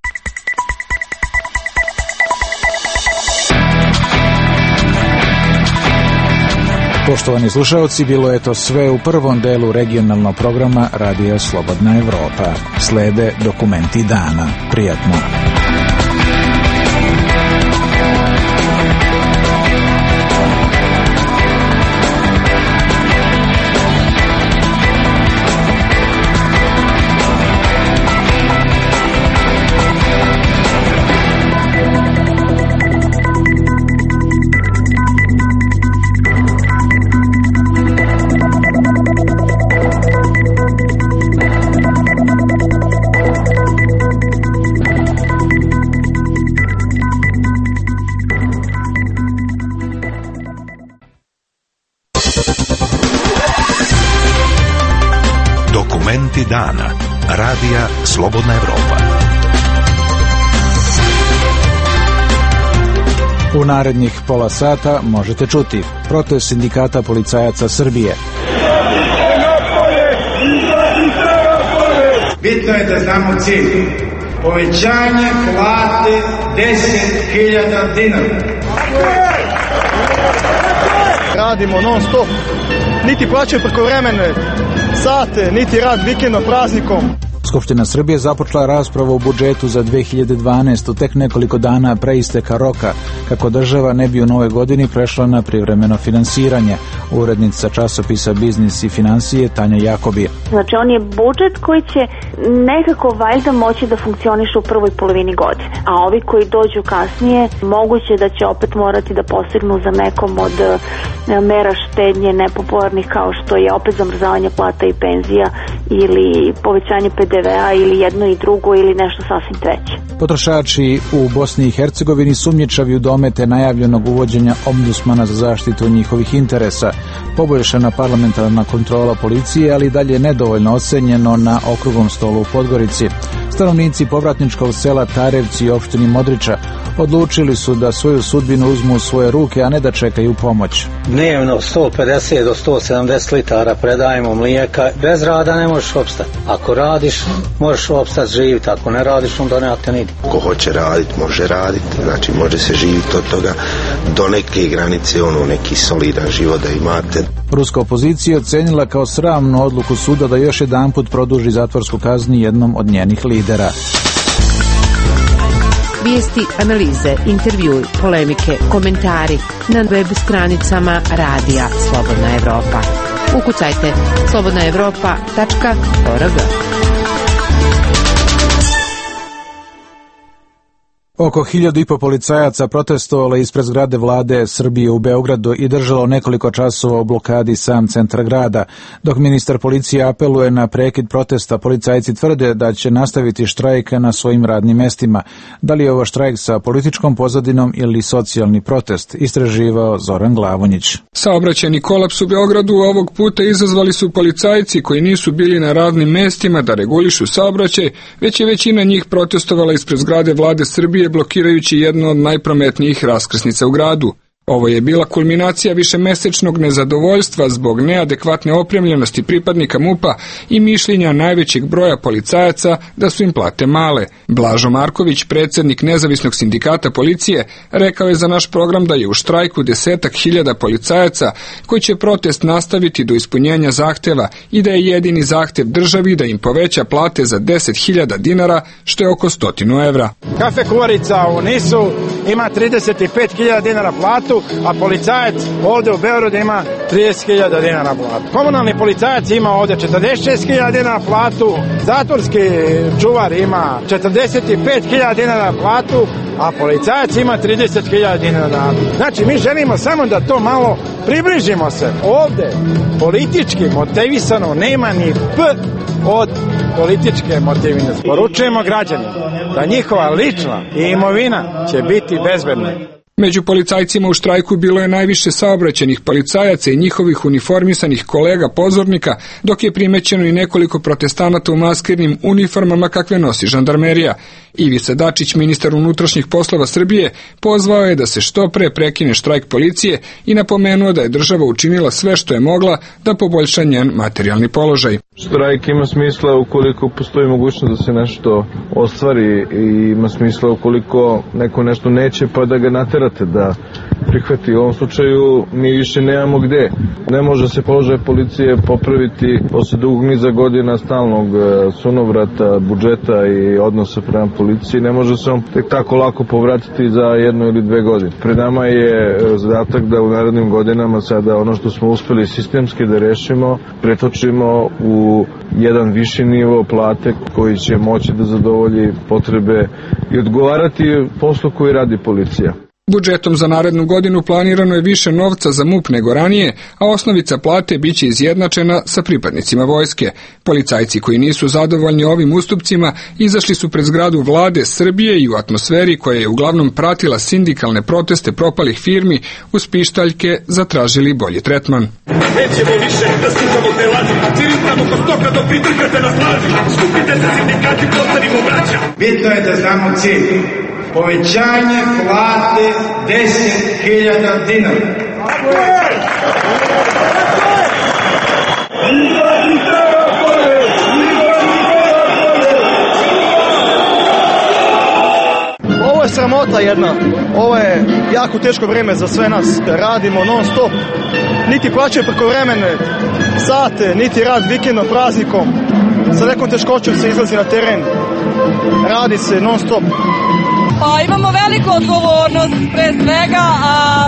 Poštovani slušalci, bilo je to sve u prvom delu regionalnog programa Radio Slobodna Evropa. Slede dokumenti dana. Prijatno. Dokumenti dana. Radija Slobodna Evropa. U narednih pola sata možete čuti protest sindikata policajaca Srbije. Bitno je da znamo cilj. Povećanje plate deset hiljada dinara. Radimo non stop. Niti plaćaju prekovremene sate, niti rad vikendom, praznikom. Skupština Srbije započela raspravu o budžetu za dve hiljade dvanaestu. Tek nekoliko dana pre isteka roka, kako država ne bi u novoj godini prešla na privremeno finansiranje. Urednica časopisa Biznis i financije Tanja Jakobi. Znači on je budžet koji će nekako valjda moći da funkcioniše u prvoj polovini godine. A ovi koji dođu kasnije moguće da će opet morati da posegnu za nekom od mera štednje nepopularnih kao što je opet zamrzavanje plata i penzija ili povećanje pe de ve a ili jedno i drugo ili nešto sasvim treće. Potrošači u Bosni i Hercegovini sumnjičavi u domete najavljenog uvođenja ombudsmana za zaštitu njihovih interesa. Poboljšana parlamentarna kontrola policije, ali dalje nedovoljno ocenjeno na okruglom stolu u Podgorici. Stanovnici povratničkog sela Tarevci i opštini Modriča odlučili su da svoju sudbinu uzmu u svoje ruke, a ne da čekaju pomoć. Dnevno sto pedeset do sto sedamdeset litara predajemo mlijeka. Bez rada ne možeš opstati. Ako radiš, možeš opstati živjeti. Ako ne radiš, onda ne te nidi. Ko hoće raditi, može raditi. Znači, može se živjeti od toga do neke granice, ono, neki solidan život da imate. Ruska opozicija ocenila kao sramnu odluku suda da još jedanput produži zatvorsku kaznu jednom od njenih lidera. Vijesti, analize, intervjui, polemike, komentari na web stranicama Radija Slobodna Evropa. Ukucajte slobodna evropa tačka org. Oko hiljadu i po policajaca protestovalo ispred zgrade vlade Srbije u Beogradu i držalo nekoliko časova u blokadi sam centar grada. Dok ministar policije apeluje na prekid protesta, policajci tvrde da će nastaviti štrajk na svojim radnim mestima. Da li je ovo štrajk sa političkom pozadinom ili socijalni protest, istraživao Zoran Glavonjić. Saobraćajni kolaps u Beogradu ovog puta izazvali su policajci koji nisu bili na radnim mestima da regulišu saobraćaj, već je većina njih protestovala ispred zgrade vlade Srbije blokirajući jednu od najprometnijih raskrsnica u gradu. Ovo je bila kulminacija višemesečnog nezadovoljstva zbog neadekvatne opremljenosti pripadnika MUP-a i mišljenja najvećeg broja policajaca da su im plate male. Blažo Marković, predsjednik nezavisnog sindikata policije, rekao je za naš program da je u štrajku desetak hiljada policajaca koji će protest nastaviti do ispunjenja zahteva i da je jedini zahtev državi da im poveća plate za deset hiljada dinara, što je oko stotinu evra. Kafe Kuvarica u Nisu ima trideset pet hiljada dinara platu, a policajac ovdje u Beogradu ima trideset hiljada dinara platu. Komunalni policajac ima ovdje četrdeset šest hiljada dinara platu, zatvorski čuvar ima četrdeset pet hiljada dinara platu, a policajac ima trideset hiljada dinara. Znači, mi želimo samo da to malo približimo se. Ovdje politički motivisano nema ni P od političke motivine. Poručujemo građanima da njihova lična i imovina će biti bezbedna. Među policajcima u štrajku bilo je najviše saobraćenih policajaca i njihovih uniformisanih kolega pozornika, dok je primećeno i nekoliko protestanata u maskirnim uniformama kakve nosi žandarmerija. Ivica Dačić, ministar unutrašnjih poslova Srbije, pozvao je da se što pre prekine štrajk policije i napomenuo da je država učinila sve što je mogla da poboljša njen materijalni položaj. Štrajk ima smisla ukoliko postoji mogućnost da se nešto ostvari i ima smisla ukoliko neko nešto neće pa da ga naterate da prihvati. U ovom slučaju mi više nemamo gde. Ne može se položaj policije popraviti posle dugog niza godina stalnog sunovrata, budžeta i odnosa prema policiji. Ne može se on tek tako lako povratiti za jednu ili dve godine. Pred nama je zadatak da u narednim godinama sada ono što smo uspeli sistemski da rešimo, pretočimo u jedan viši nivo plate koji će moći da zadovolji potrebe i odgovarati poslu koji radi policija. Budžetom za narednu godinu planirano je više novca za M U P nego ranije, a osnovica plate biće izjednačena sa pripadnicima vojske. Policajci koji nisu zadovoljni ovim ustupcima izašli su pred zgradu vlade Srbije i u atmosferi koja je uglavnom pratila sindikalne proteste propalih firmi uz pištaljke zatražili bolji tretman. Nećemo više da slušamo te laži, cirintamo ko stoka dok pritrkate na plaži, skupite se sindikati, postanimo braća. Bitno je da znamo cilj. Povećanje plate deset hiljada dinara. Ovo je sramota jedna. Ovo je jako teško vrijeme za sve nas. Radimo non stop. Niti plaćaju prekovremene sate, niti rad vikendom, praznikom. Sa nekom teškoćom se izlazi na teren. Radi se non stop. Pa imamo veliku odgovornost pre svega, a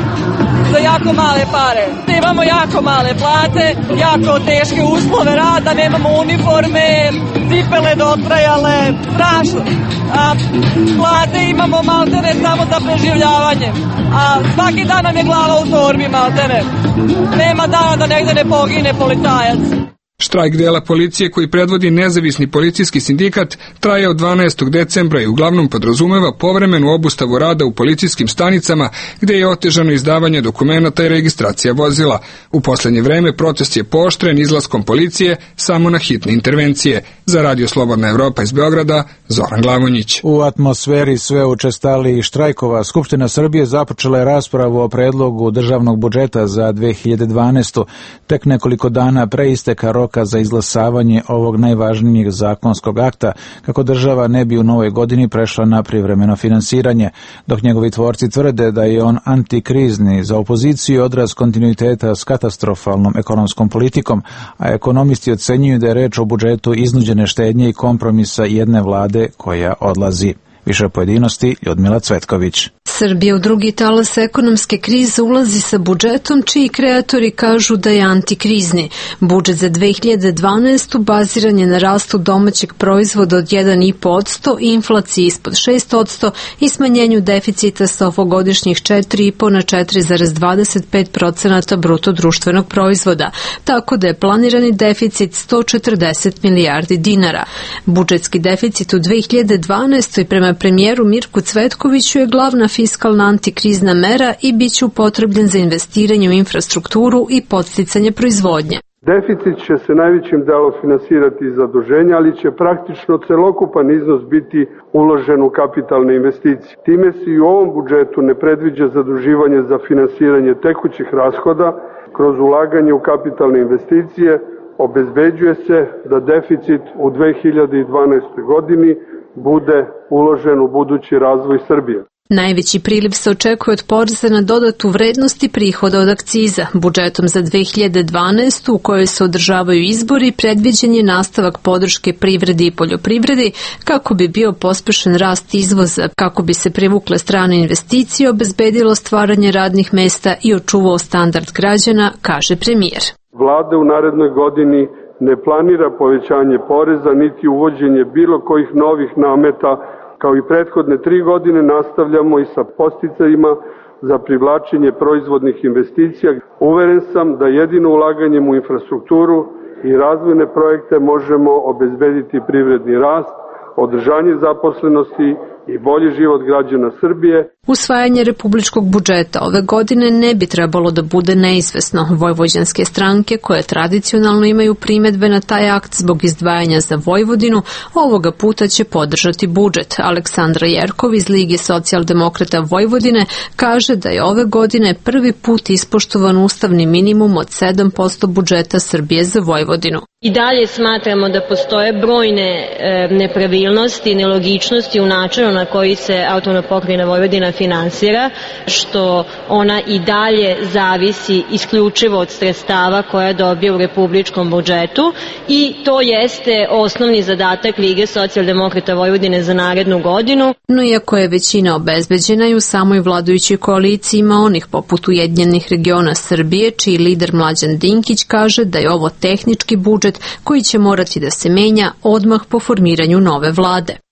za jako male pare. Imamo jako male plate, jako teške uslove rada, nemamo uniforme, cipele dotrajale, strašno. A plate imamo maltene samo za preživljavanje. A svaki dan nam je glava u torbi maltene. Nema dana da negde ne pogine policajac. Štrajk dela policije koji predvodi nezavisni policijski sindikat traje od dvanaestog decembra i uglavnom podrazumeva povremenu obustavu rada u policijskim stanicama gde je otežano izdavanje dokumenata i registracija vozila. U poslednje vreme protest je pooštren izlaskom policije samo na hitne intervencije. Za Radio Slobodna Evropa iz Beograda, Zoran Glavonjić. U atmosferi sve učestalih štrajkova Skupština Srbije započela je raspravu o predlogu državnog budžeta za dve hiljade dvanaestu. Tek nekoliko dana pre isteka roka za izglasavanje ovog najvažnijeg zakonskog akta, kako država ne bi u novoj godini prešla na privremeno finansiranje, dok njegovi tvorci tvrde da je on antikrizni, za opoziciju odraz kontinuiteta s katastrofalnom ekonomskom politikom, a ekonomisti ocenjuju da je reč o budžetu iznuđene štednje i kompromisa jedne vlade koja odlazi. Više pojedinosti, Ljudmila Cvetković. Srbija u drugi talas ekonomske krize ulazi sa budžetom čiji kreatori kažu da je antikrizni. Budžet za dve hiljade dvanaestu baziran je na rastu domaćeg proizvoda od jedan i po posto, inflaciji ispod šest posto i smanjenju deficita sa ovogodišnjih četiri i po na četiri zarez dvadeset pet procenata bruto društvenog proizvoda, tako da je planirani deficit sto četrdeset milijardi dinara. Budžetski deficit u dve hiljade dvanaestoj prema premijeru Mirku Cvetkoviću je glavna fiskalna antikrizna mera i bit će upotrebljen za investiranje u infrastrukturu i podsticanje proizvodnje. Deficit će se najvećim delom finansirati iz zaduženja, ali će praktično celokupan iznos biti uložen u kapitalne investicije. Time se i u ovom budžetu ne predviđa zaduživanje za finansiranje tekućih rashoda kroz ulaganje u kapitalne investicije. Obezbeđuje se da deficit u dve hiljade dvanaestoj godini bude uložen u budući razvoj Srbije. Najveći priliv se očekuje od poreza na dodatu vrednost i prihoda od akciza. Budžetom za dve hiljade dvanaestu u kojoj se održavaju izbori predviđen je nastavak podrške privredi i poljoprivredi kako bi bio pospešen rast izvoza, kako bi se privukle strane investicije, obezbedilo stvaranje radnih mesta i očuvao standard građana, kaže premijer. Vlada u narednoj godini ne planira povećanje poreza niti uvođenje bilo kojih novih nameta. Kao i prethodne tri godine nastavljamo i sa podsticajima za privlačenje proizvodnih investicija. Uveren sam da jedino ulaganjem u infrastrukturu i razvojne projekte možemo obezbediti privredni rast, održanje zaposlenosti i bolji život građana Srbije. Usvajanje republičkog budžeta ove godine ne bi trebalo da bude neizvesno. Vojvođanske stranke, koje tradicionalno imaju primedbe na taj akt zbog izdvajanja za Vojvodinu, ovoga puta će podržati budžet. Aleksandra Jerkov iz Lige socijaldemokrata Vojvodine kaže da je ove godine prvi put ispoštovan ustavni minimum od sedam posto budžeta Srbije za Vojvodinu. I dalje smatramo da postoje brojne e, nepravilnosti i nelogičnosti u načinu na koji se autonomna pokrajina Vojvodina finansira, što ona i dalje zavisi isključivo od sredstava koja dobije u republičkom budžetu i to jeste osnovni zadatak Lige socijaldemokrata Vojvodine za narednu godinu. No iako je većina obezbeđena i u samoj vladajućoj koaliciji ima onih poput Ujedinjenih regiona Srbije, čiji lider Mlađan Dinkić kaže da je ovo tehnički budžet koji će morati da se menja odmah po formiranju nove vlade.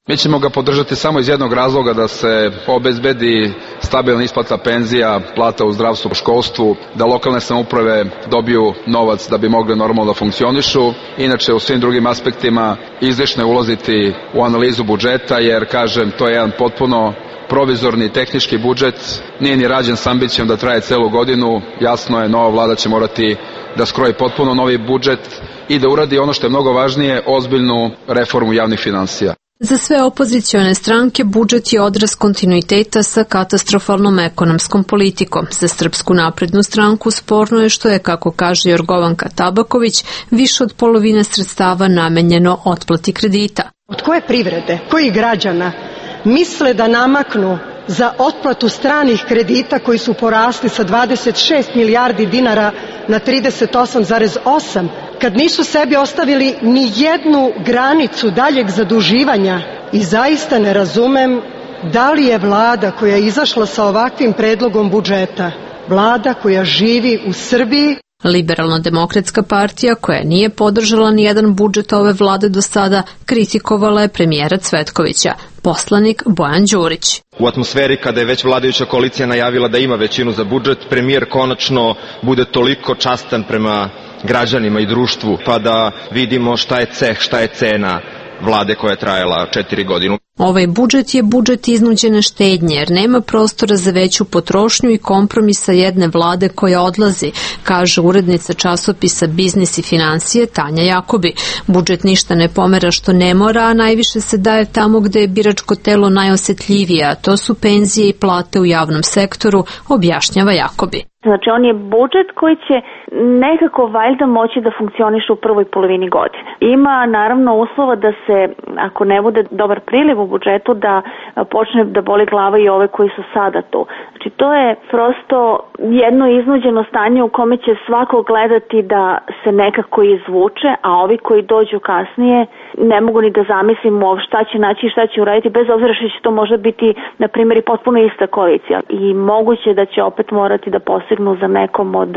Mi ćemo ga podržati samo iz jednog razloga, da se obezbedi stabilna isplata penzija, plata u zdravstvu, u školstvu, da lokalne samouprave dobiju novac da bi mogli normalno da funkcionišu. Inače, u svim drugim aspektima izlišno je ulaziti u analizu budžeta, jer, kažem, to je jedan potpuno provizorni tehnički budžet, nije ni rađen s ambicijom da traje celu godinu. Jasno je, nova vlada će morati da skroji potpuno novi budžet i da uradi ono što je mnogo važnije, ozbiljnu reformu javnih finansija. Za sve opozicione stranke budžet je odraz kontinuiteta sa katastrofalnom ekonomskom politikom. Za Srpsku naprednu stranku sporno je što je, kako kaže Jorgovanka Tabaković, više od polovine sredstava namenjeno otplati kredita. Od koje privrede, kojih građana misle da namaknu za otplatu stranih kredita koji su porasli sa dvadeset šest milijardi dinara na trideset osam zarez osam, kad nisu sebi ostavili ni jednu granicu daljeg zaduživanja, i zaista ne razumem da li je vlada koja je izašla sa ovakvim predlogom budžeta vlada koja živi u Srbiji. Liberalno-demokratska partija, koja nije podržala ni jedan budžet ove vlade do sada, kritikovala je premijera Cvetkovića. Poslanik Bojan Đurić. U atmosferi kada je već vladajuća koalicija najavila da ima većinu za budžet, premijer konačno bude toliko častan prema građanima i društvu, pa da vidimo šta je ceh, šta je cena vlade koja je trajala četiri godine. Ovaj budžet je budžet iznuđene štednje, jer nema prostora za veću potrošnju i kompromisa jedne vlade koja odlazi, kaže urednica časopisa Biznis i finansije Tanja Jakobi. Budžet ništa ne pomera što ne mora, a najviše se daje tamo gde je biračko telo najosetljivije, a to su penzije i plate u javnom sektoru, objašnjava Jakobi. Znači, on je budžet koji će nekako valjda moći da funkcioniše u prvoj polovini godine. Ima naravno uslova da se, ako ne bude dobar priliv u budžetu, da počne da boli glava i ove koji su sada tu. Znači, to je prosto jedno iznuđeno stanje u kome će svako gledati da se nekako izvuče, a ovi koji dođu kasnije ne mogu ni da zamislim šta će naći i šta će uraditi, bez obzira što će to možda biti, na primjer, i potpuno ista koalicija. I moguće da će opet morati da posegnu za nekom od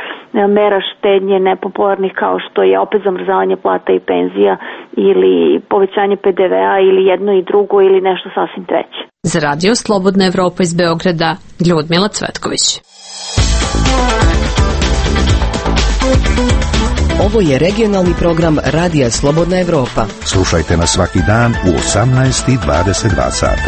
mera štednje nepopularnih, kao što je opet zamrzavanje plata i penzija ili povećanje pe de ve a ili jedno i drugo ili nešto sasvim treće. Za radio Slobodna Evropa iz Beograda, Ljudmila Cvetković. Ovo je regionalni program Radija Slobodna Evropa. Slušajte nas svaki dan u osamnaest i dvadeset dva sata.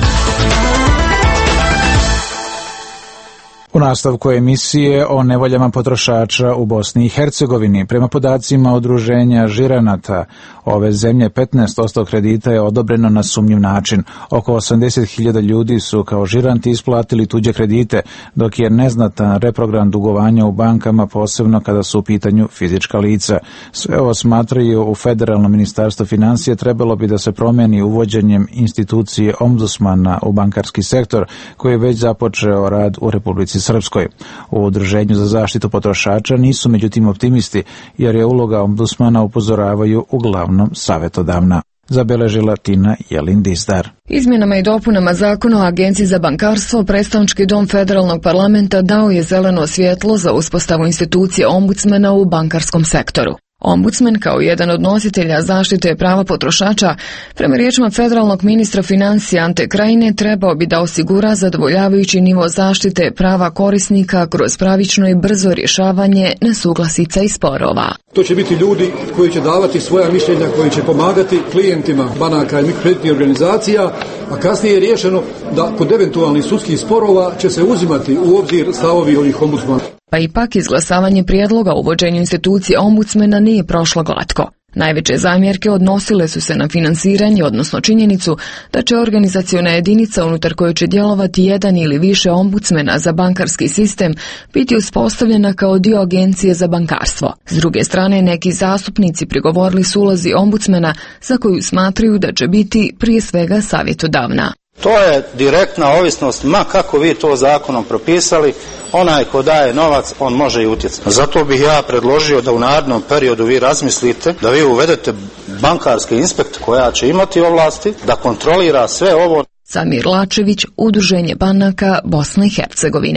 U nastavku emisije o nevoljama potrošača u Bosni i Hercegovini. Prema podacima Udruženja žiranata ove zemlje, petnaest posto kredita je odobreno na sumnjiv način. Oko osamdeset hiljada ljudi su kao žiranti isplatili tuđe kredite, dok je neznatan reprogram dugovanja u bankama, posebno kada su u pitanju fizička lica. Sve ovo smatraju u Federalno ministarstvo finansije trebalo bi da se promeni uvođenjem institucije ombudsmana u bankarski sektor, koji je već započeo rad u Republici Srpskoj. U Udruženju za zaštitu potrošača nisu međutim optimisti, jer je uloga ombudsmana, upozoravaju, uglavnom savjetodavna. Zabeležila Tina Jelin Dizdar. Izmjenama i dopunama zakona o Agenciji za bankarstvo predstavnički dom federalnog parlamenta dao je zeleno svjetlo za uspostavu institucije ombudsmana u bankarskom sektoru. Ombudsman, kao jedan od nositelja zaštite prava potrošača, prema riječima federalnog ministra financija Ante Krajine, trebao bi da osigura zadovoljavajući nivo zaštite prava korisnika kroz pravično i brzo rješavanje nesuglasica i sporova. To će biti ljudi koji će davati svoja mišljenja, koji će pomagati klijentima banaka i mikrokreditnih organizacija, a kasnije je riješeno da kod eventualnih sudskih sporova će se uzimati u obzir stavovi ovih ombudsmana. Pa ipak izglasavanje prijedloga o uvođenju institucije ombudsmana nije prošlo glatko. Najveće zamjerke odnosile su se na finansiranje, odnosno činjenicu da će organizaciona jedinica unutar koje će djelovati jedan ili više ombudsmena za bankarski sistem biti uspostavljena kao dio Agencije za bankarstvo. S druge strane, neki zastupnici prigovorili su ulozi ombudsmena za koju smatraju da će biti prije svega savjetodavna. To je direktna ovisnost, ma kako vi to zakonom propisali, onaj ko daje novac, on može i utjecati. Zato bih ja predložio da u narednom periodu vi razmislite, da vi uvedete bankarski inspekt koja će imati ovlasti da kontrolira sve ovo. Samir Lačević, Udruženje banaka Bosne i Hercegovine.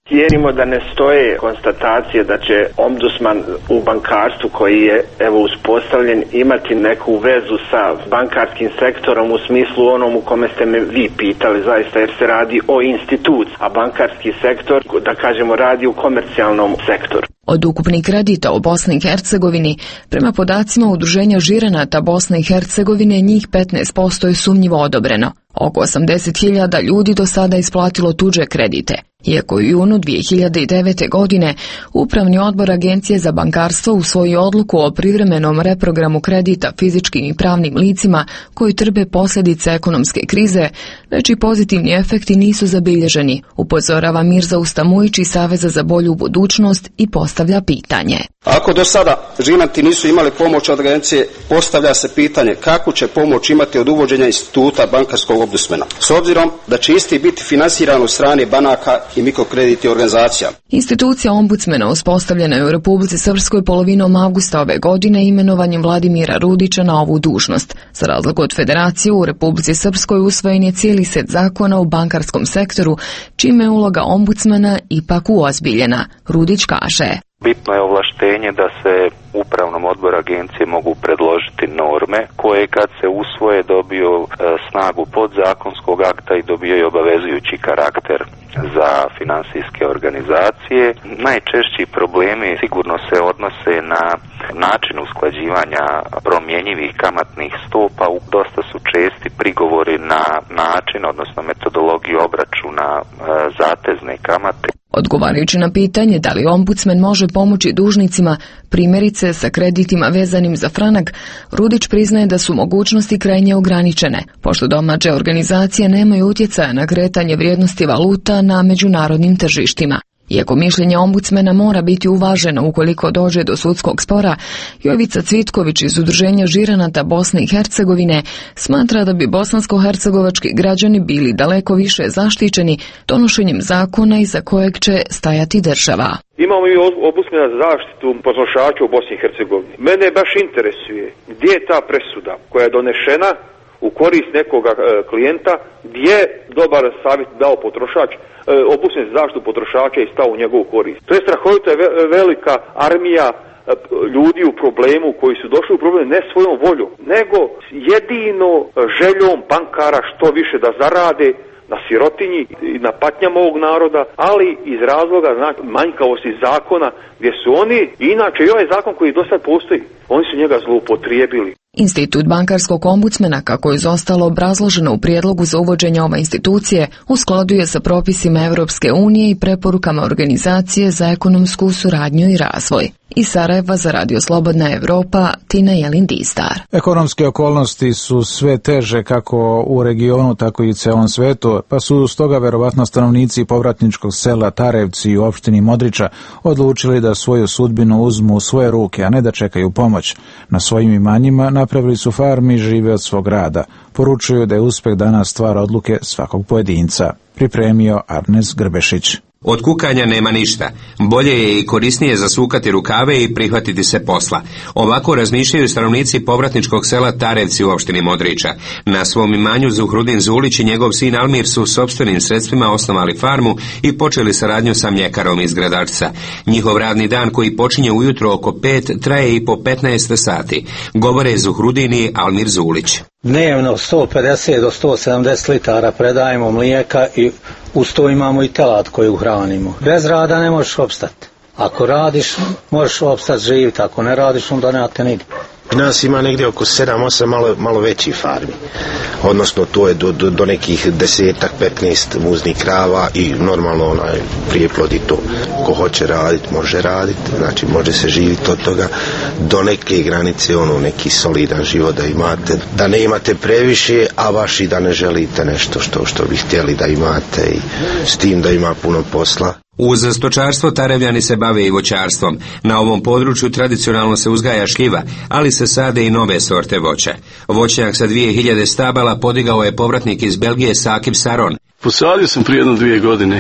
Cijenimo da ne stoje konstatacije da će ombudsman u bankarstvu koji je evo uspostavljen imati neku vezu sa bankarskim sektorom u smislu onom u kome ste me vi pitali zaista, jer se radi o instituciji, a bankarski sektor, da kažemo, radi u komercijalnom sektoru. Od ukupnih kredita u Bosni i Hercegovini, prema podacima Udruženja žiranata Bosne i Hercegovine, njih petnaest posto je sumnjivo odobreno. Oko osamdeset hiljada ljudi do sada isplatilo tuđe kredite. Iako je u junu dvije hiljade devete. godine Upravni odbor Agencije za bankarstvo usvojio odluku o privremenom reprogramu kredita fizičkim i pravnim licima koji trpe posljedice ekonomske krize, već i pozitivni efekti nisu zabilježeni, upozorava Mirza Ustamujić iz Saveza za bolju budućnost i postavlja pitanje. Ako do sada žiranti nisu imali pomoć od agencije, postavlja se pitanje kako će pomoć imati od uvođenja instituta bankarskog ombudsmana, s obzirom da će isti biti finansiran od strane banaka i mikrokreditnih organizacija. Institucija ombudsmana uspostavljena je u Republici Srpskoj polovinom avgusta ove godine imenovanjem Vladimira Rudića na ovu dužnost. Za razliku od federacije, u Republici Srpskoj usvojen je cijeli set zakona u bankarskom sektoru, čime je uloga ombudsmana ipak uozbiljena. Rudić kaže: Bitno je ovlaštenje da se upravnom odboru agencije mogu predložiti norme koje kad se usvoje dobiju e, snagu podzakonskog akta i dobijaju obavezujući karakter za finansijske organizacije. Najčešći problemi sigurno se odnose na način usklađivanja promjenjivih kamatnih stopa. Dosta su česti prigovori na način, odnosno metodologiju obračuna e, zatezne kamate. Odgovarajući na pitanje da li ombudsman može pomoći dužnicima, primjerice sa kreditima vezanim za franak, Rudić priznaje da su mogućnosti krajnje ograničene, pošto domaće organizacije nemaju utjecaja na kretanje vrijednosti valuta na međunarodnim tržištima. Iako mišljenje ombudsmana mora biti uvaženo ukoliko dođe do sudskog spora, Jovica Cvitković iz Udruženja žiranata Bosne i Hercegovine smatra da bi bosansko-hercegovački građani bili daleko više zaštićeni donošenjem zakona iza kojeg će stajati država. Imamo i ombudsmana za zaštitu potrošača u Bosni i Hercegovini. Mene baš interesuje gdje je ta presuda koja je donešena u korist nekoga e, klijenta, gdje je dobar savjet dao potrošač, e, ombudsman za zaštitu potrošača i stao u njegovu korist. To je strahovita ve, velika armija e, ljudi u problemu koji su došli u problem ne svojom voljom, nego jedino željom bankara što više da zarade na sirotinji i na patnjama ovog naroda, ali iz razloga znači, manjkavosti zakona gdje su oni, inače i ovaj zakon koji do sad postoji, oni su njega zloupotrijebili. Institut bankarskog ombudsmana, kako je izostalo obrazloženo u prijedlogu za uvođenje ove institucije, u skladu je sa propisima Europske unije i preporukama Organizacije za ekonomsku suradnju i razvoj. Iz Sarajeva za Radio Slobodna Evropa, Tina Jelin-Distar. Ekonomske okolnosti su sve teže kako u regionu, tako i celom svetu, pa su stoga verovatno stanovnici povratničkog sela Tarevci u opštini Modriča odlučili da svoju sudbinu uzmu u svoje ruke, a ne da čekaju pomoć. Na svojim imanjima napravili su farmi i žive od svog rada. Poručuju da je uspeh danas stvar odluke svakog pojedinca. Pripremio Arnes Grbešić. Od kukanja nema ništa. Bolje je i korisnije zasukati rukave i prihvatiti se posla. Ovako razmišljaju stanovnici povratničkog sela Tarevci u opštini Modriča. Na svom imanju Zuhrudin Zulić i njegov sin Almir su sopstvenim sredstvima osnovali farmu i počeli saradnju sa mljekarom iz Gradačca. Njihov radni dan, koji počinje ujutro oko pet, traje i po petnaest sati. Govore Zuhrudin i Almir Zulić. Dnevno sto pedeset do sto sedamdeset litara predajemo mlijeka i uz to imamo i telat koju hranimo. Bez rada ne možeš opstati. Ako radiš, možeš opstati živjeti, ako ne radiš, onda nemate nigdje. Nas ima negdje oko sedam osam malo, malo većih farmi. Odnosno to je do, do, do nekih desetak, petnaest muznih krava i normalno onaj prijeplodi to. Ko hoće raditi, može raditi, znači može se živjeti od toga. Do neke granice ono neki solidan život da imate, da ne imate previše, a baš i da ne želite nešto što, što bi htjeli da imate i s tim da ima puno posla. Uz stočarstvo Tarevljani se bave i voćarstvom. Na ovom području tradicionalno se uzgaja šljiva, ali se sade i nove sorte voća. Voćnjak sa dvije hiljade stabala podigao je povratnik iz Belgije Sakib Saron. Posadio sam prije jedno dvije godine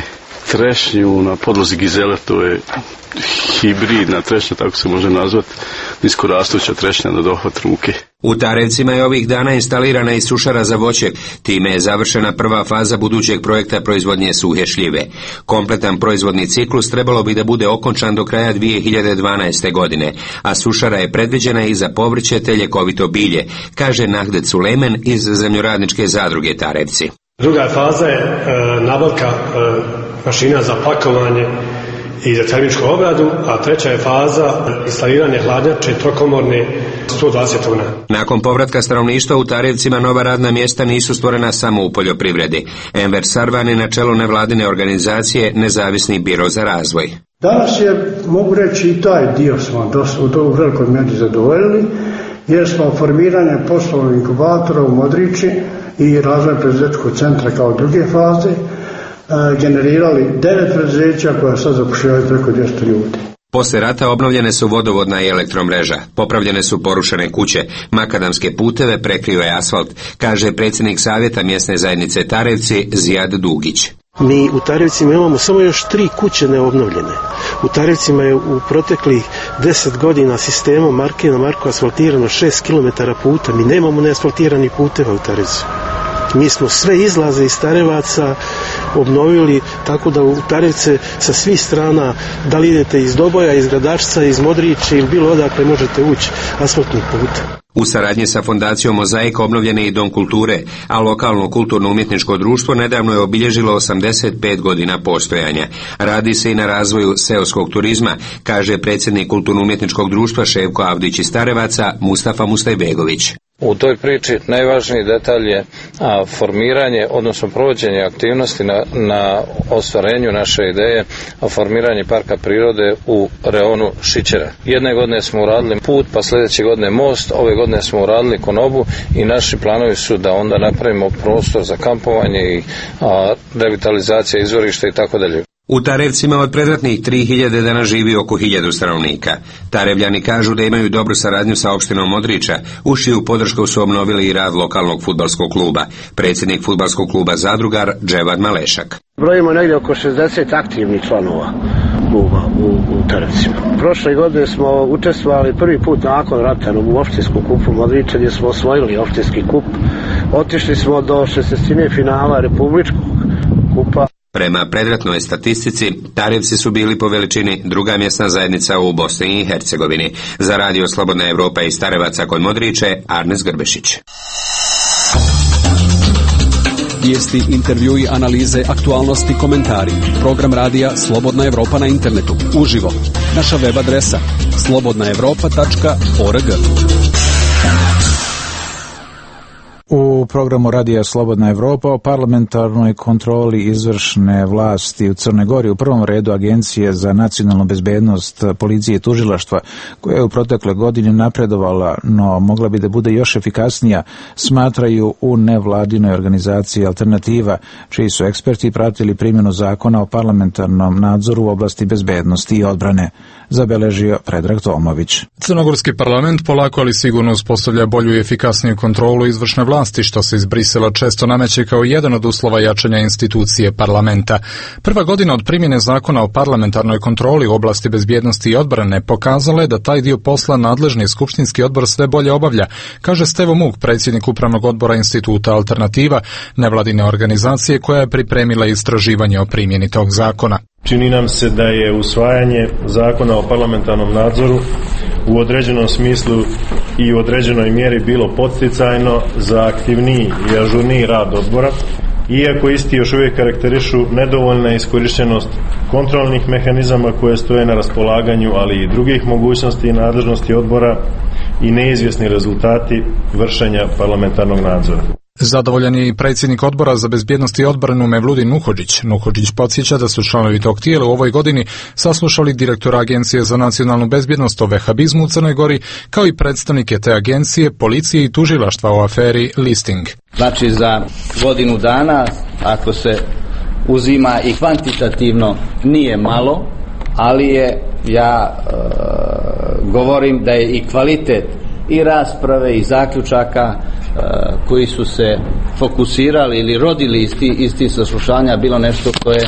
trešnju na podlozi gizele, to je hibridna trešnja, tako se može nazvati, niskorastuća trešnja na dohvat ruke. U Tarevcima je ovih dana instalirana i sušara za voće, time je završena prva faza budućeg projekta proizvodnje suhe šljive. Kompletan proizvodni ciklus trebalo bi da bude okončan do kraja dvije hiljade dvanaeste. godine, a sušara je predviđena i za povrće te ljekovito bilje, kaže Nahdet Sulejman iz zemljoradničke zadruge Tarevci. Druga faza je e, nabavka e, mašina za pakovanje i za termičku obradu, a treća je faza instaliranje hladnjače trokomorne sto dvadeset tona. Nakon povratka stanovništva u Tarevcima nova radna mjesta nisu stvorena samo u poljoprivredi. Enver Sarvan je na čelu nevladine organizacije Nezavisni biro za razvoj. Danas je, mogu reći, i taj dio smo dosta, u to u velikoj mjeri zadovoljili, jer smo formiranje poslovnog inkubatora u Modriči i razvoj preduzetničkog centra kao druge faze generirali devet preduzeća koja sad zapošljavaju preko dvjesto ljudi. Posle rata obnovljene su vodovodna i elektromreža, popravljene su porušene kuće, makadamske puteve prekrio je asfalt, kaže predsjednik savjeta mjesne zajednice Tarevci Zijad Dugić. Mi u Tarevcima imamo samo još tri kuće neobnovljene. U Tarevcima je u proteklih deset godina sistemom marke na marku asfaltirano šest kilometara puta. Mi nemamo neasfaltiranih puteva u Tarevcima. Mi smo sve izlaze iz Tarevaca obnovili, tako da u Tarevce sa svih strana, da li idete iz Doboja, iz Gradačca, iz Modriče ili bilo odakle možete ući asfaltni put. U saradnji sa fondacijom Mozaik obnovljen je i Dom kulture, a lokalno kulturno-umjetničko društvo nedavno je obilježilo osamdeset pet godina postojanja. Radi se i na razvoju seoskog turizma, kaže predsjednik kulturno-umjetničkog društva Ševko Avdić iz Tarevaca Mustafa Mustajbegović. U toj priči najvažniji detalj je a, formiranje, odnosno provođenje aktivnosti na, na ostvarenju naše ideje, a formiranje parka prirode u reonu Šićera. Jedne godine smo uradili put, pa sljedeće godine most, ove godine smo uradili konobu i naši planovi su da onda napravimo prostor za kampovanje i a, revitalizacija izvorišta i tako dalje. U Tarevcima od predratnih tri hiljade dana živi oko hiljadu stanovnika. Tarevljani kažu da imaju dobru saradnju sa opštinom Modriča, u čiju podršku su obnovili i rad lokalnog fudbalskog kluba. Predsjednik fudbalskog kluba Zadrugar Dževad Malešak. Brojimo negdje oko šezdeset aktivnih članova kluba u, u Tarevcima. Prošle godine smo učestvovali prvi put nakon rata u opštinskom kupu Modriča, gdje smo osvojili opštinski kup. Otišli smo do šestnaestine finala republičkog kupa. Prema predratnoj statistici, Tarevci su bili po veličini druga mjesna zajednica u Bosni i Hercegovini. Za radio Slobodna Evropa iz Tarevaca kod Modriče, Arnes Grbešić. Vijesti, intervjui, analize, aktualnosti, komentari. Program radija Slobodna Evropa na internetu. Uživo. Naša web adresa slobodna evropa tačka org. U programu radija Slobodna Evropa o parlamentarnoj kontroli izvršne vlasti u Crnoj Gori, u prvom redu Agencije za nacionalnu bezbednost, policije i tužilaštva, koja je u protekle godine napredovala, no mogla bi da bude još efikasnija, smatraju u nevladinoj organizaciji Alternativa, čiji su eksperti pratili primjenu zakona o parlamentarnom nadzoru u oblasti bezbednosti i odbrane, zabeležio Predrag Tomović. Crnogorski parlament polako ali sigurno uspostavlja bolju i efikasniju kontrolu izvršne vlasti, što se iz Brisela često nameće kao jedan od uslova jačanja institucije parlamenta. Prva godina od primjene zakona o parlamentarnoj kontroli u oblasti bezbjednosti i odbrane pokazala je da taj dio posla nadležni skupštinski odbor sve bolje obavlja, kaže Stevo Muk, predsjednik upravnog odbora instituta Alternativa, nevladine organizacije koja je pripremila istraživanje o primjeni tog zakona. Čini nam se da je usvajanje zakona o parlamentarnom nadzoru u određenom smislu i u određenoj mjeri bilo podsticajno za aktivniji i ažurniji rad odbora, iako isti još uvijek karakterišu nedovoljna iskorištenost kontrolnih mehanizama koje stoje na raspolaganju, ali i drugih mogućnosti i nadležnosti odbora i neizvjesni rezultati vršenja parlamentarnog nadzora. Zadovoljan je i predsjednik odbora za bezbjednost i odbranu Mevludin Nuhodžić. Nuhodžić podsjeća da su članovi tog tijela u ovoj godini saslušali direktora Agencije za nacionalnu bezbjednost o vehabizmu u Crnoj Gori, kao i predstavnike te agencije, policije i tužilaštva o aferi Listing. Znači za godinu dana, ako se uzima i kvantitativno, nije malo, ali je, ja e, govorim da je i kvalitet i rasprave i zaključaka koji su se fokusirali ili rodili iz tih isti saslušanja bilo nešto koje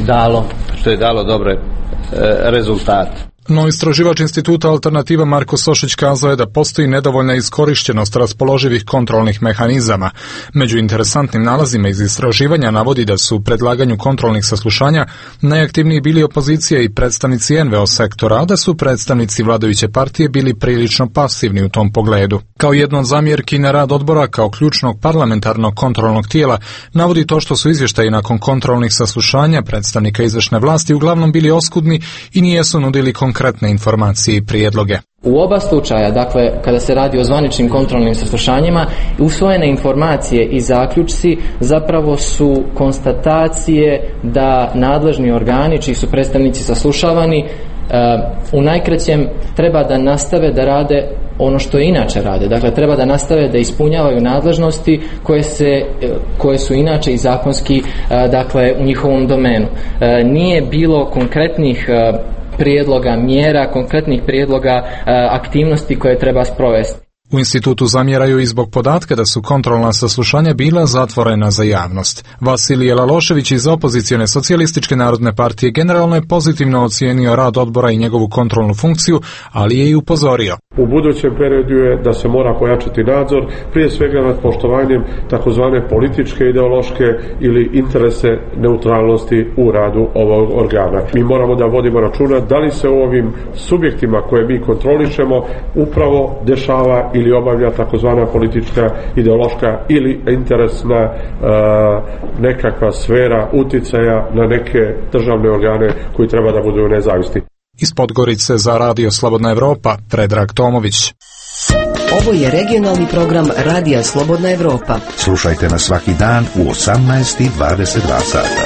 dalo, što je dalo dobre e, rezultate. No istraživač instituta Alternativa Marko Sošić kazao je da postoji nedovoljna iskorišćenost raspoloživih kontrolnih mehanizama. Među interesantnim nalazima iz istraživanja navodi da su u predlaganju kontrolnih saslušanja najaktivniji bili opozicija i predstavnici en ve o sektora, a da su predstavnici vladajuće partije bili prilično pasivni u tom pogledu. Kao jedno od zamjerki na rad odbora kao ključnog parlamentarnog kontrolnog tijela navodi to što su izvještaji nakon kontrolnih saslušanja predstavnika izvršne vlasti uglavnom bili oskudni i nijesu nudili konkretne informacije i prijedloge. U oba slučaja, dakle, kada se radi o zvaničnim kontrolnim saslušanjima, usvojene informacije i zaključci zapravo su konstatacije da nadležni organi, čiji su predstavnici saslušavani, u najkraćem treba da nastave da rade ono što inače rade. Dakle, treba da nastave da ispunjavaju nadležnosti koje, se, koje su inače i zakonski, dakle, u njihovom domenu. Nije bilo konkretnih prijedloga mjera, konkretnih prijedloga aktivnosti koje treba sprovesti. U institutu zamjeraju i zbog podatka da su kontrolna saslušanja bila zatvorena za javnost. Vasilije Lalošević iz opozicione socijalističke narodne partije generalno je pozitivno ocijenio rad odbora i njegovu kontrolnu funkciju, ali je i upozorio. U budućem periodu je da se mora pojačati nadzor, prije svega nad poštovanjem takozvane političke, ideološke ili interese neutralnosti u radu ovog organa. Mi moramo da vodimo računa da li se u ovim subjektima koje mi kontrolišemo upravo dešava ili obavlja takozvana politička, ideološka ili interesna uh, nekakva sfera uticaja na neke državne organe koji treba da budu nezavisni. Iz Podgorice za Radio Slobodna Evropa, Predrag Tomović. Ovo je regionalni program Radija Slobodna Evropa. Slušajte nas svaki dan u osamnaest i dvadeset dva sata.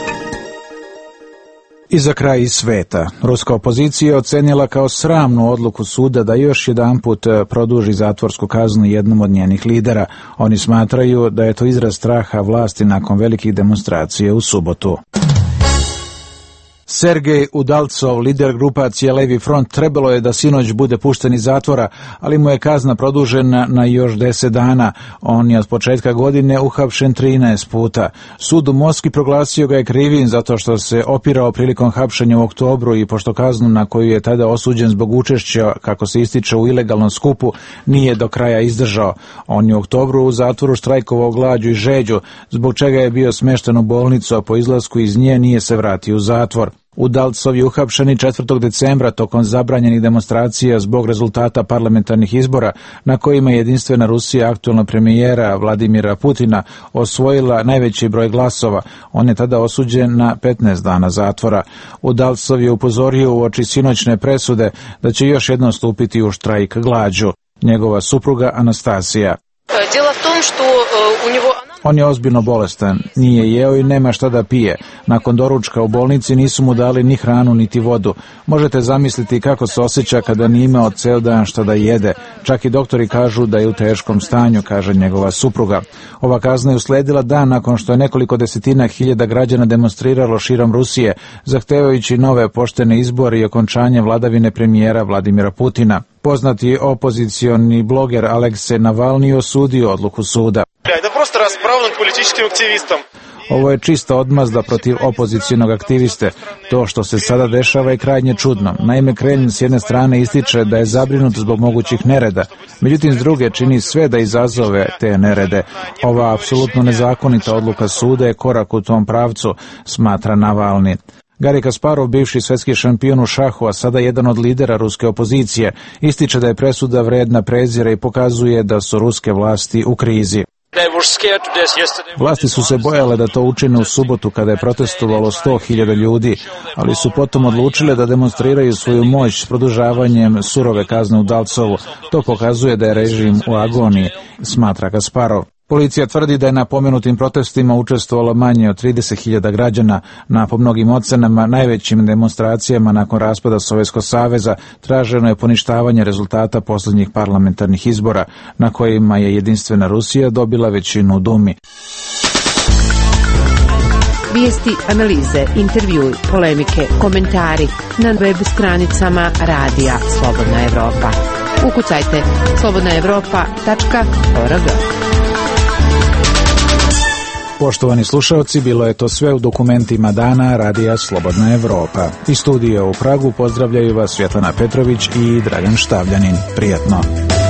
I za kraj iz sveta. Ruska opozicija ocenila kao sramnu odluku suda da još jedanput produži zatvorsku kaznu jednom od njenih lidera. Oni smatraju da je to izraz straha vlasti nakon velikih demonstracija u subotu. Sergej Udalcov, lider grupacije Levi front, trebalo je da sinoć bude pušten iz zatvora, ali mu je kazna produžena na još deset dana. On je od početka godine uhapšen trinaest puta. Sud u Moskvi proglasio ga je krivim zato što se opirao prilikom hapšenja u oktobru i pošto kaznu na koju je tada osuđen zbog učešća, kako se ističe, u ilegalnom skupu, nije do kraja izdržao. On je u oktobru u zatvoru štrajkovao glađu i žeđu, zbog čega je bio smešten u bolnicu, a po izlasku iz nje nije se vratio u zatvor. Udalcov je uhapšeni četvrtog decembra tokom zabranjenih demonstracija zbog rezultata parlamentarnih izbora na kojima je jedinstvena Rusija aktualna premijera Vladimira Putina osvojila najveći broj glasova. On je tada osuđen na petnaest dana zatvora. Udalcov je upozorio uoči sinoćne presude da će još jednom stupiti u štrajk glađu. Njegova supruga Anastasija. Дело в том, что у него On je ozbiljno bolestan, nije jeo i nema šta da pije. Nakon doručka u bolnici nisu mu dali ni hranu niti vodu. Možete zamisliti kako se osjeća kada nije imao ceo dan šta da jede. Čak i doktori kažu da je u teškom stanju, kaže njegova supruga. Ova kazna je usledila dan nakon što je nekoliko desetina hiljada građana demonstriralo širom Rusije, zahtevajući nove poštene izbore i okončanje vladavine premijera Vladimira Putina. Poznati opozicioni bloger Aleksej Navalni osudio odluku suda. Ovo je čista odmazda protiv opozicijonog aktiviste. To što se sada dešava je krajnje čudno. Naime, Kremlj s jedne strane ističe da je zabrinut zbog mogućih nereda, međutim s druge čini sve da izazove te nerede. Ova apsolutno nezakonita odluka suda je korak u tom pravcu, smatra Navalni. Gari Kasparov, bivši svetski šampion u šahu, a sada jedan od lidera ruske opozicije, ističe da je presuda vredna prezira i pokazuje da su ruske vlasti u krizi. Vlasti su se bojale da to učine u subotu kada je protestovalo sto hiljada ljudi, ali su potom odlučile da demonstriraju svoju moć s produžavanjem surove kazne u Udalcovu. To pokazuje da je režim u agoniji, smatra Kasparov. Policija tvrdi da je na pomenutim protestima učestvovalo manje od trideset hiljada građana. Na po mnogim ocenama najvećim demonstracijama nakon raspada Sovjetskog saveza traženo je poništavanje rezultata posljednjih parlamentarnih izbora, na kojima je jedinstvena Rusija dobila većinu u Dumi. Vijesti, analize, intervjui, polemike, komentari na web stranicama Radija Slobodna Evropa. Ukucajte slobodna evropa tačka org. Poštovani slušalci, bilo je to sve u dokumentima dana Radija Slobodna Evropa. Iz studija u Pragu pozdravljaju vas Svjetlana Petrović i Dragan Štavljanin. Prijatno.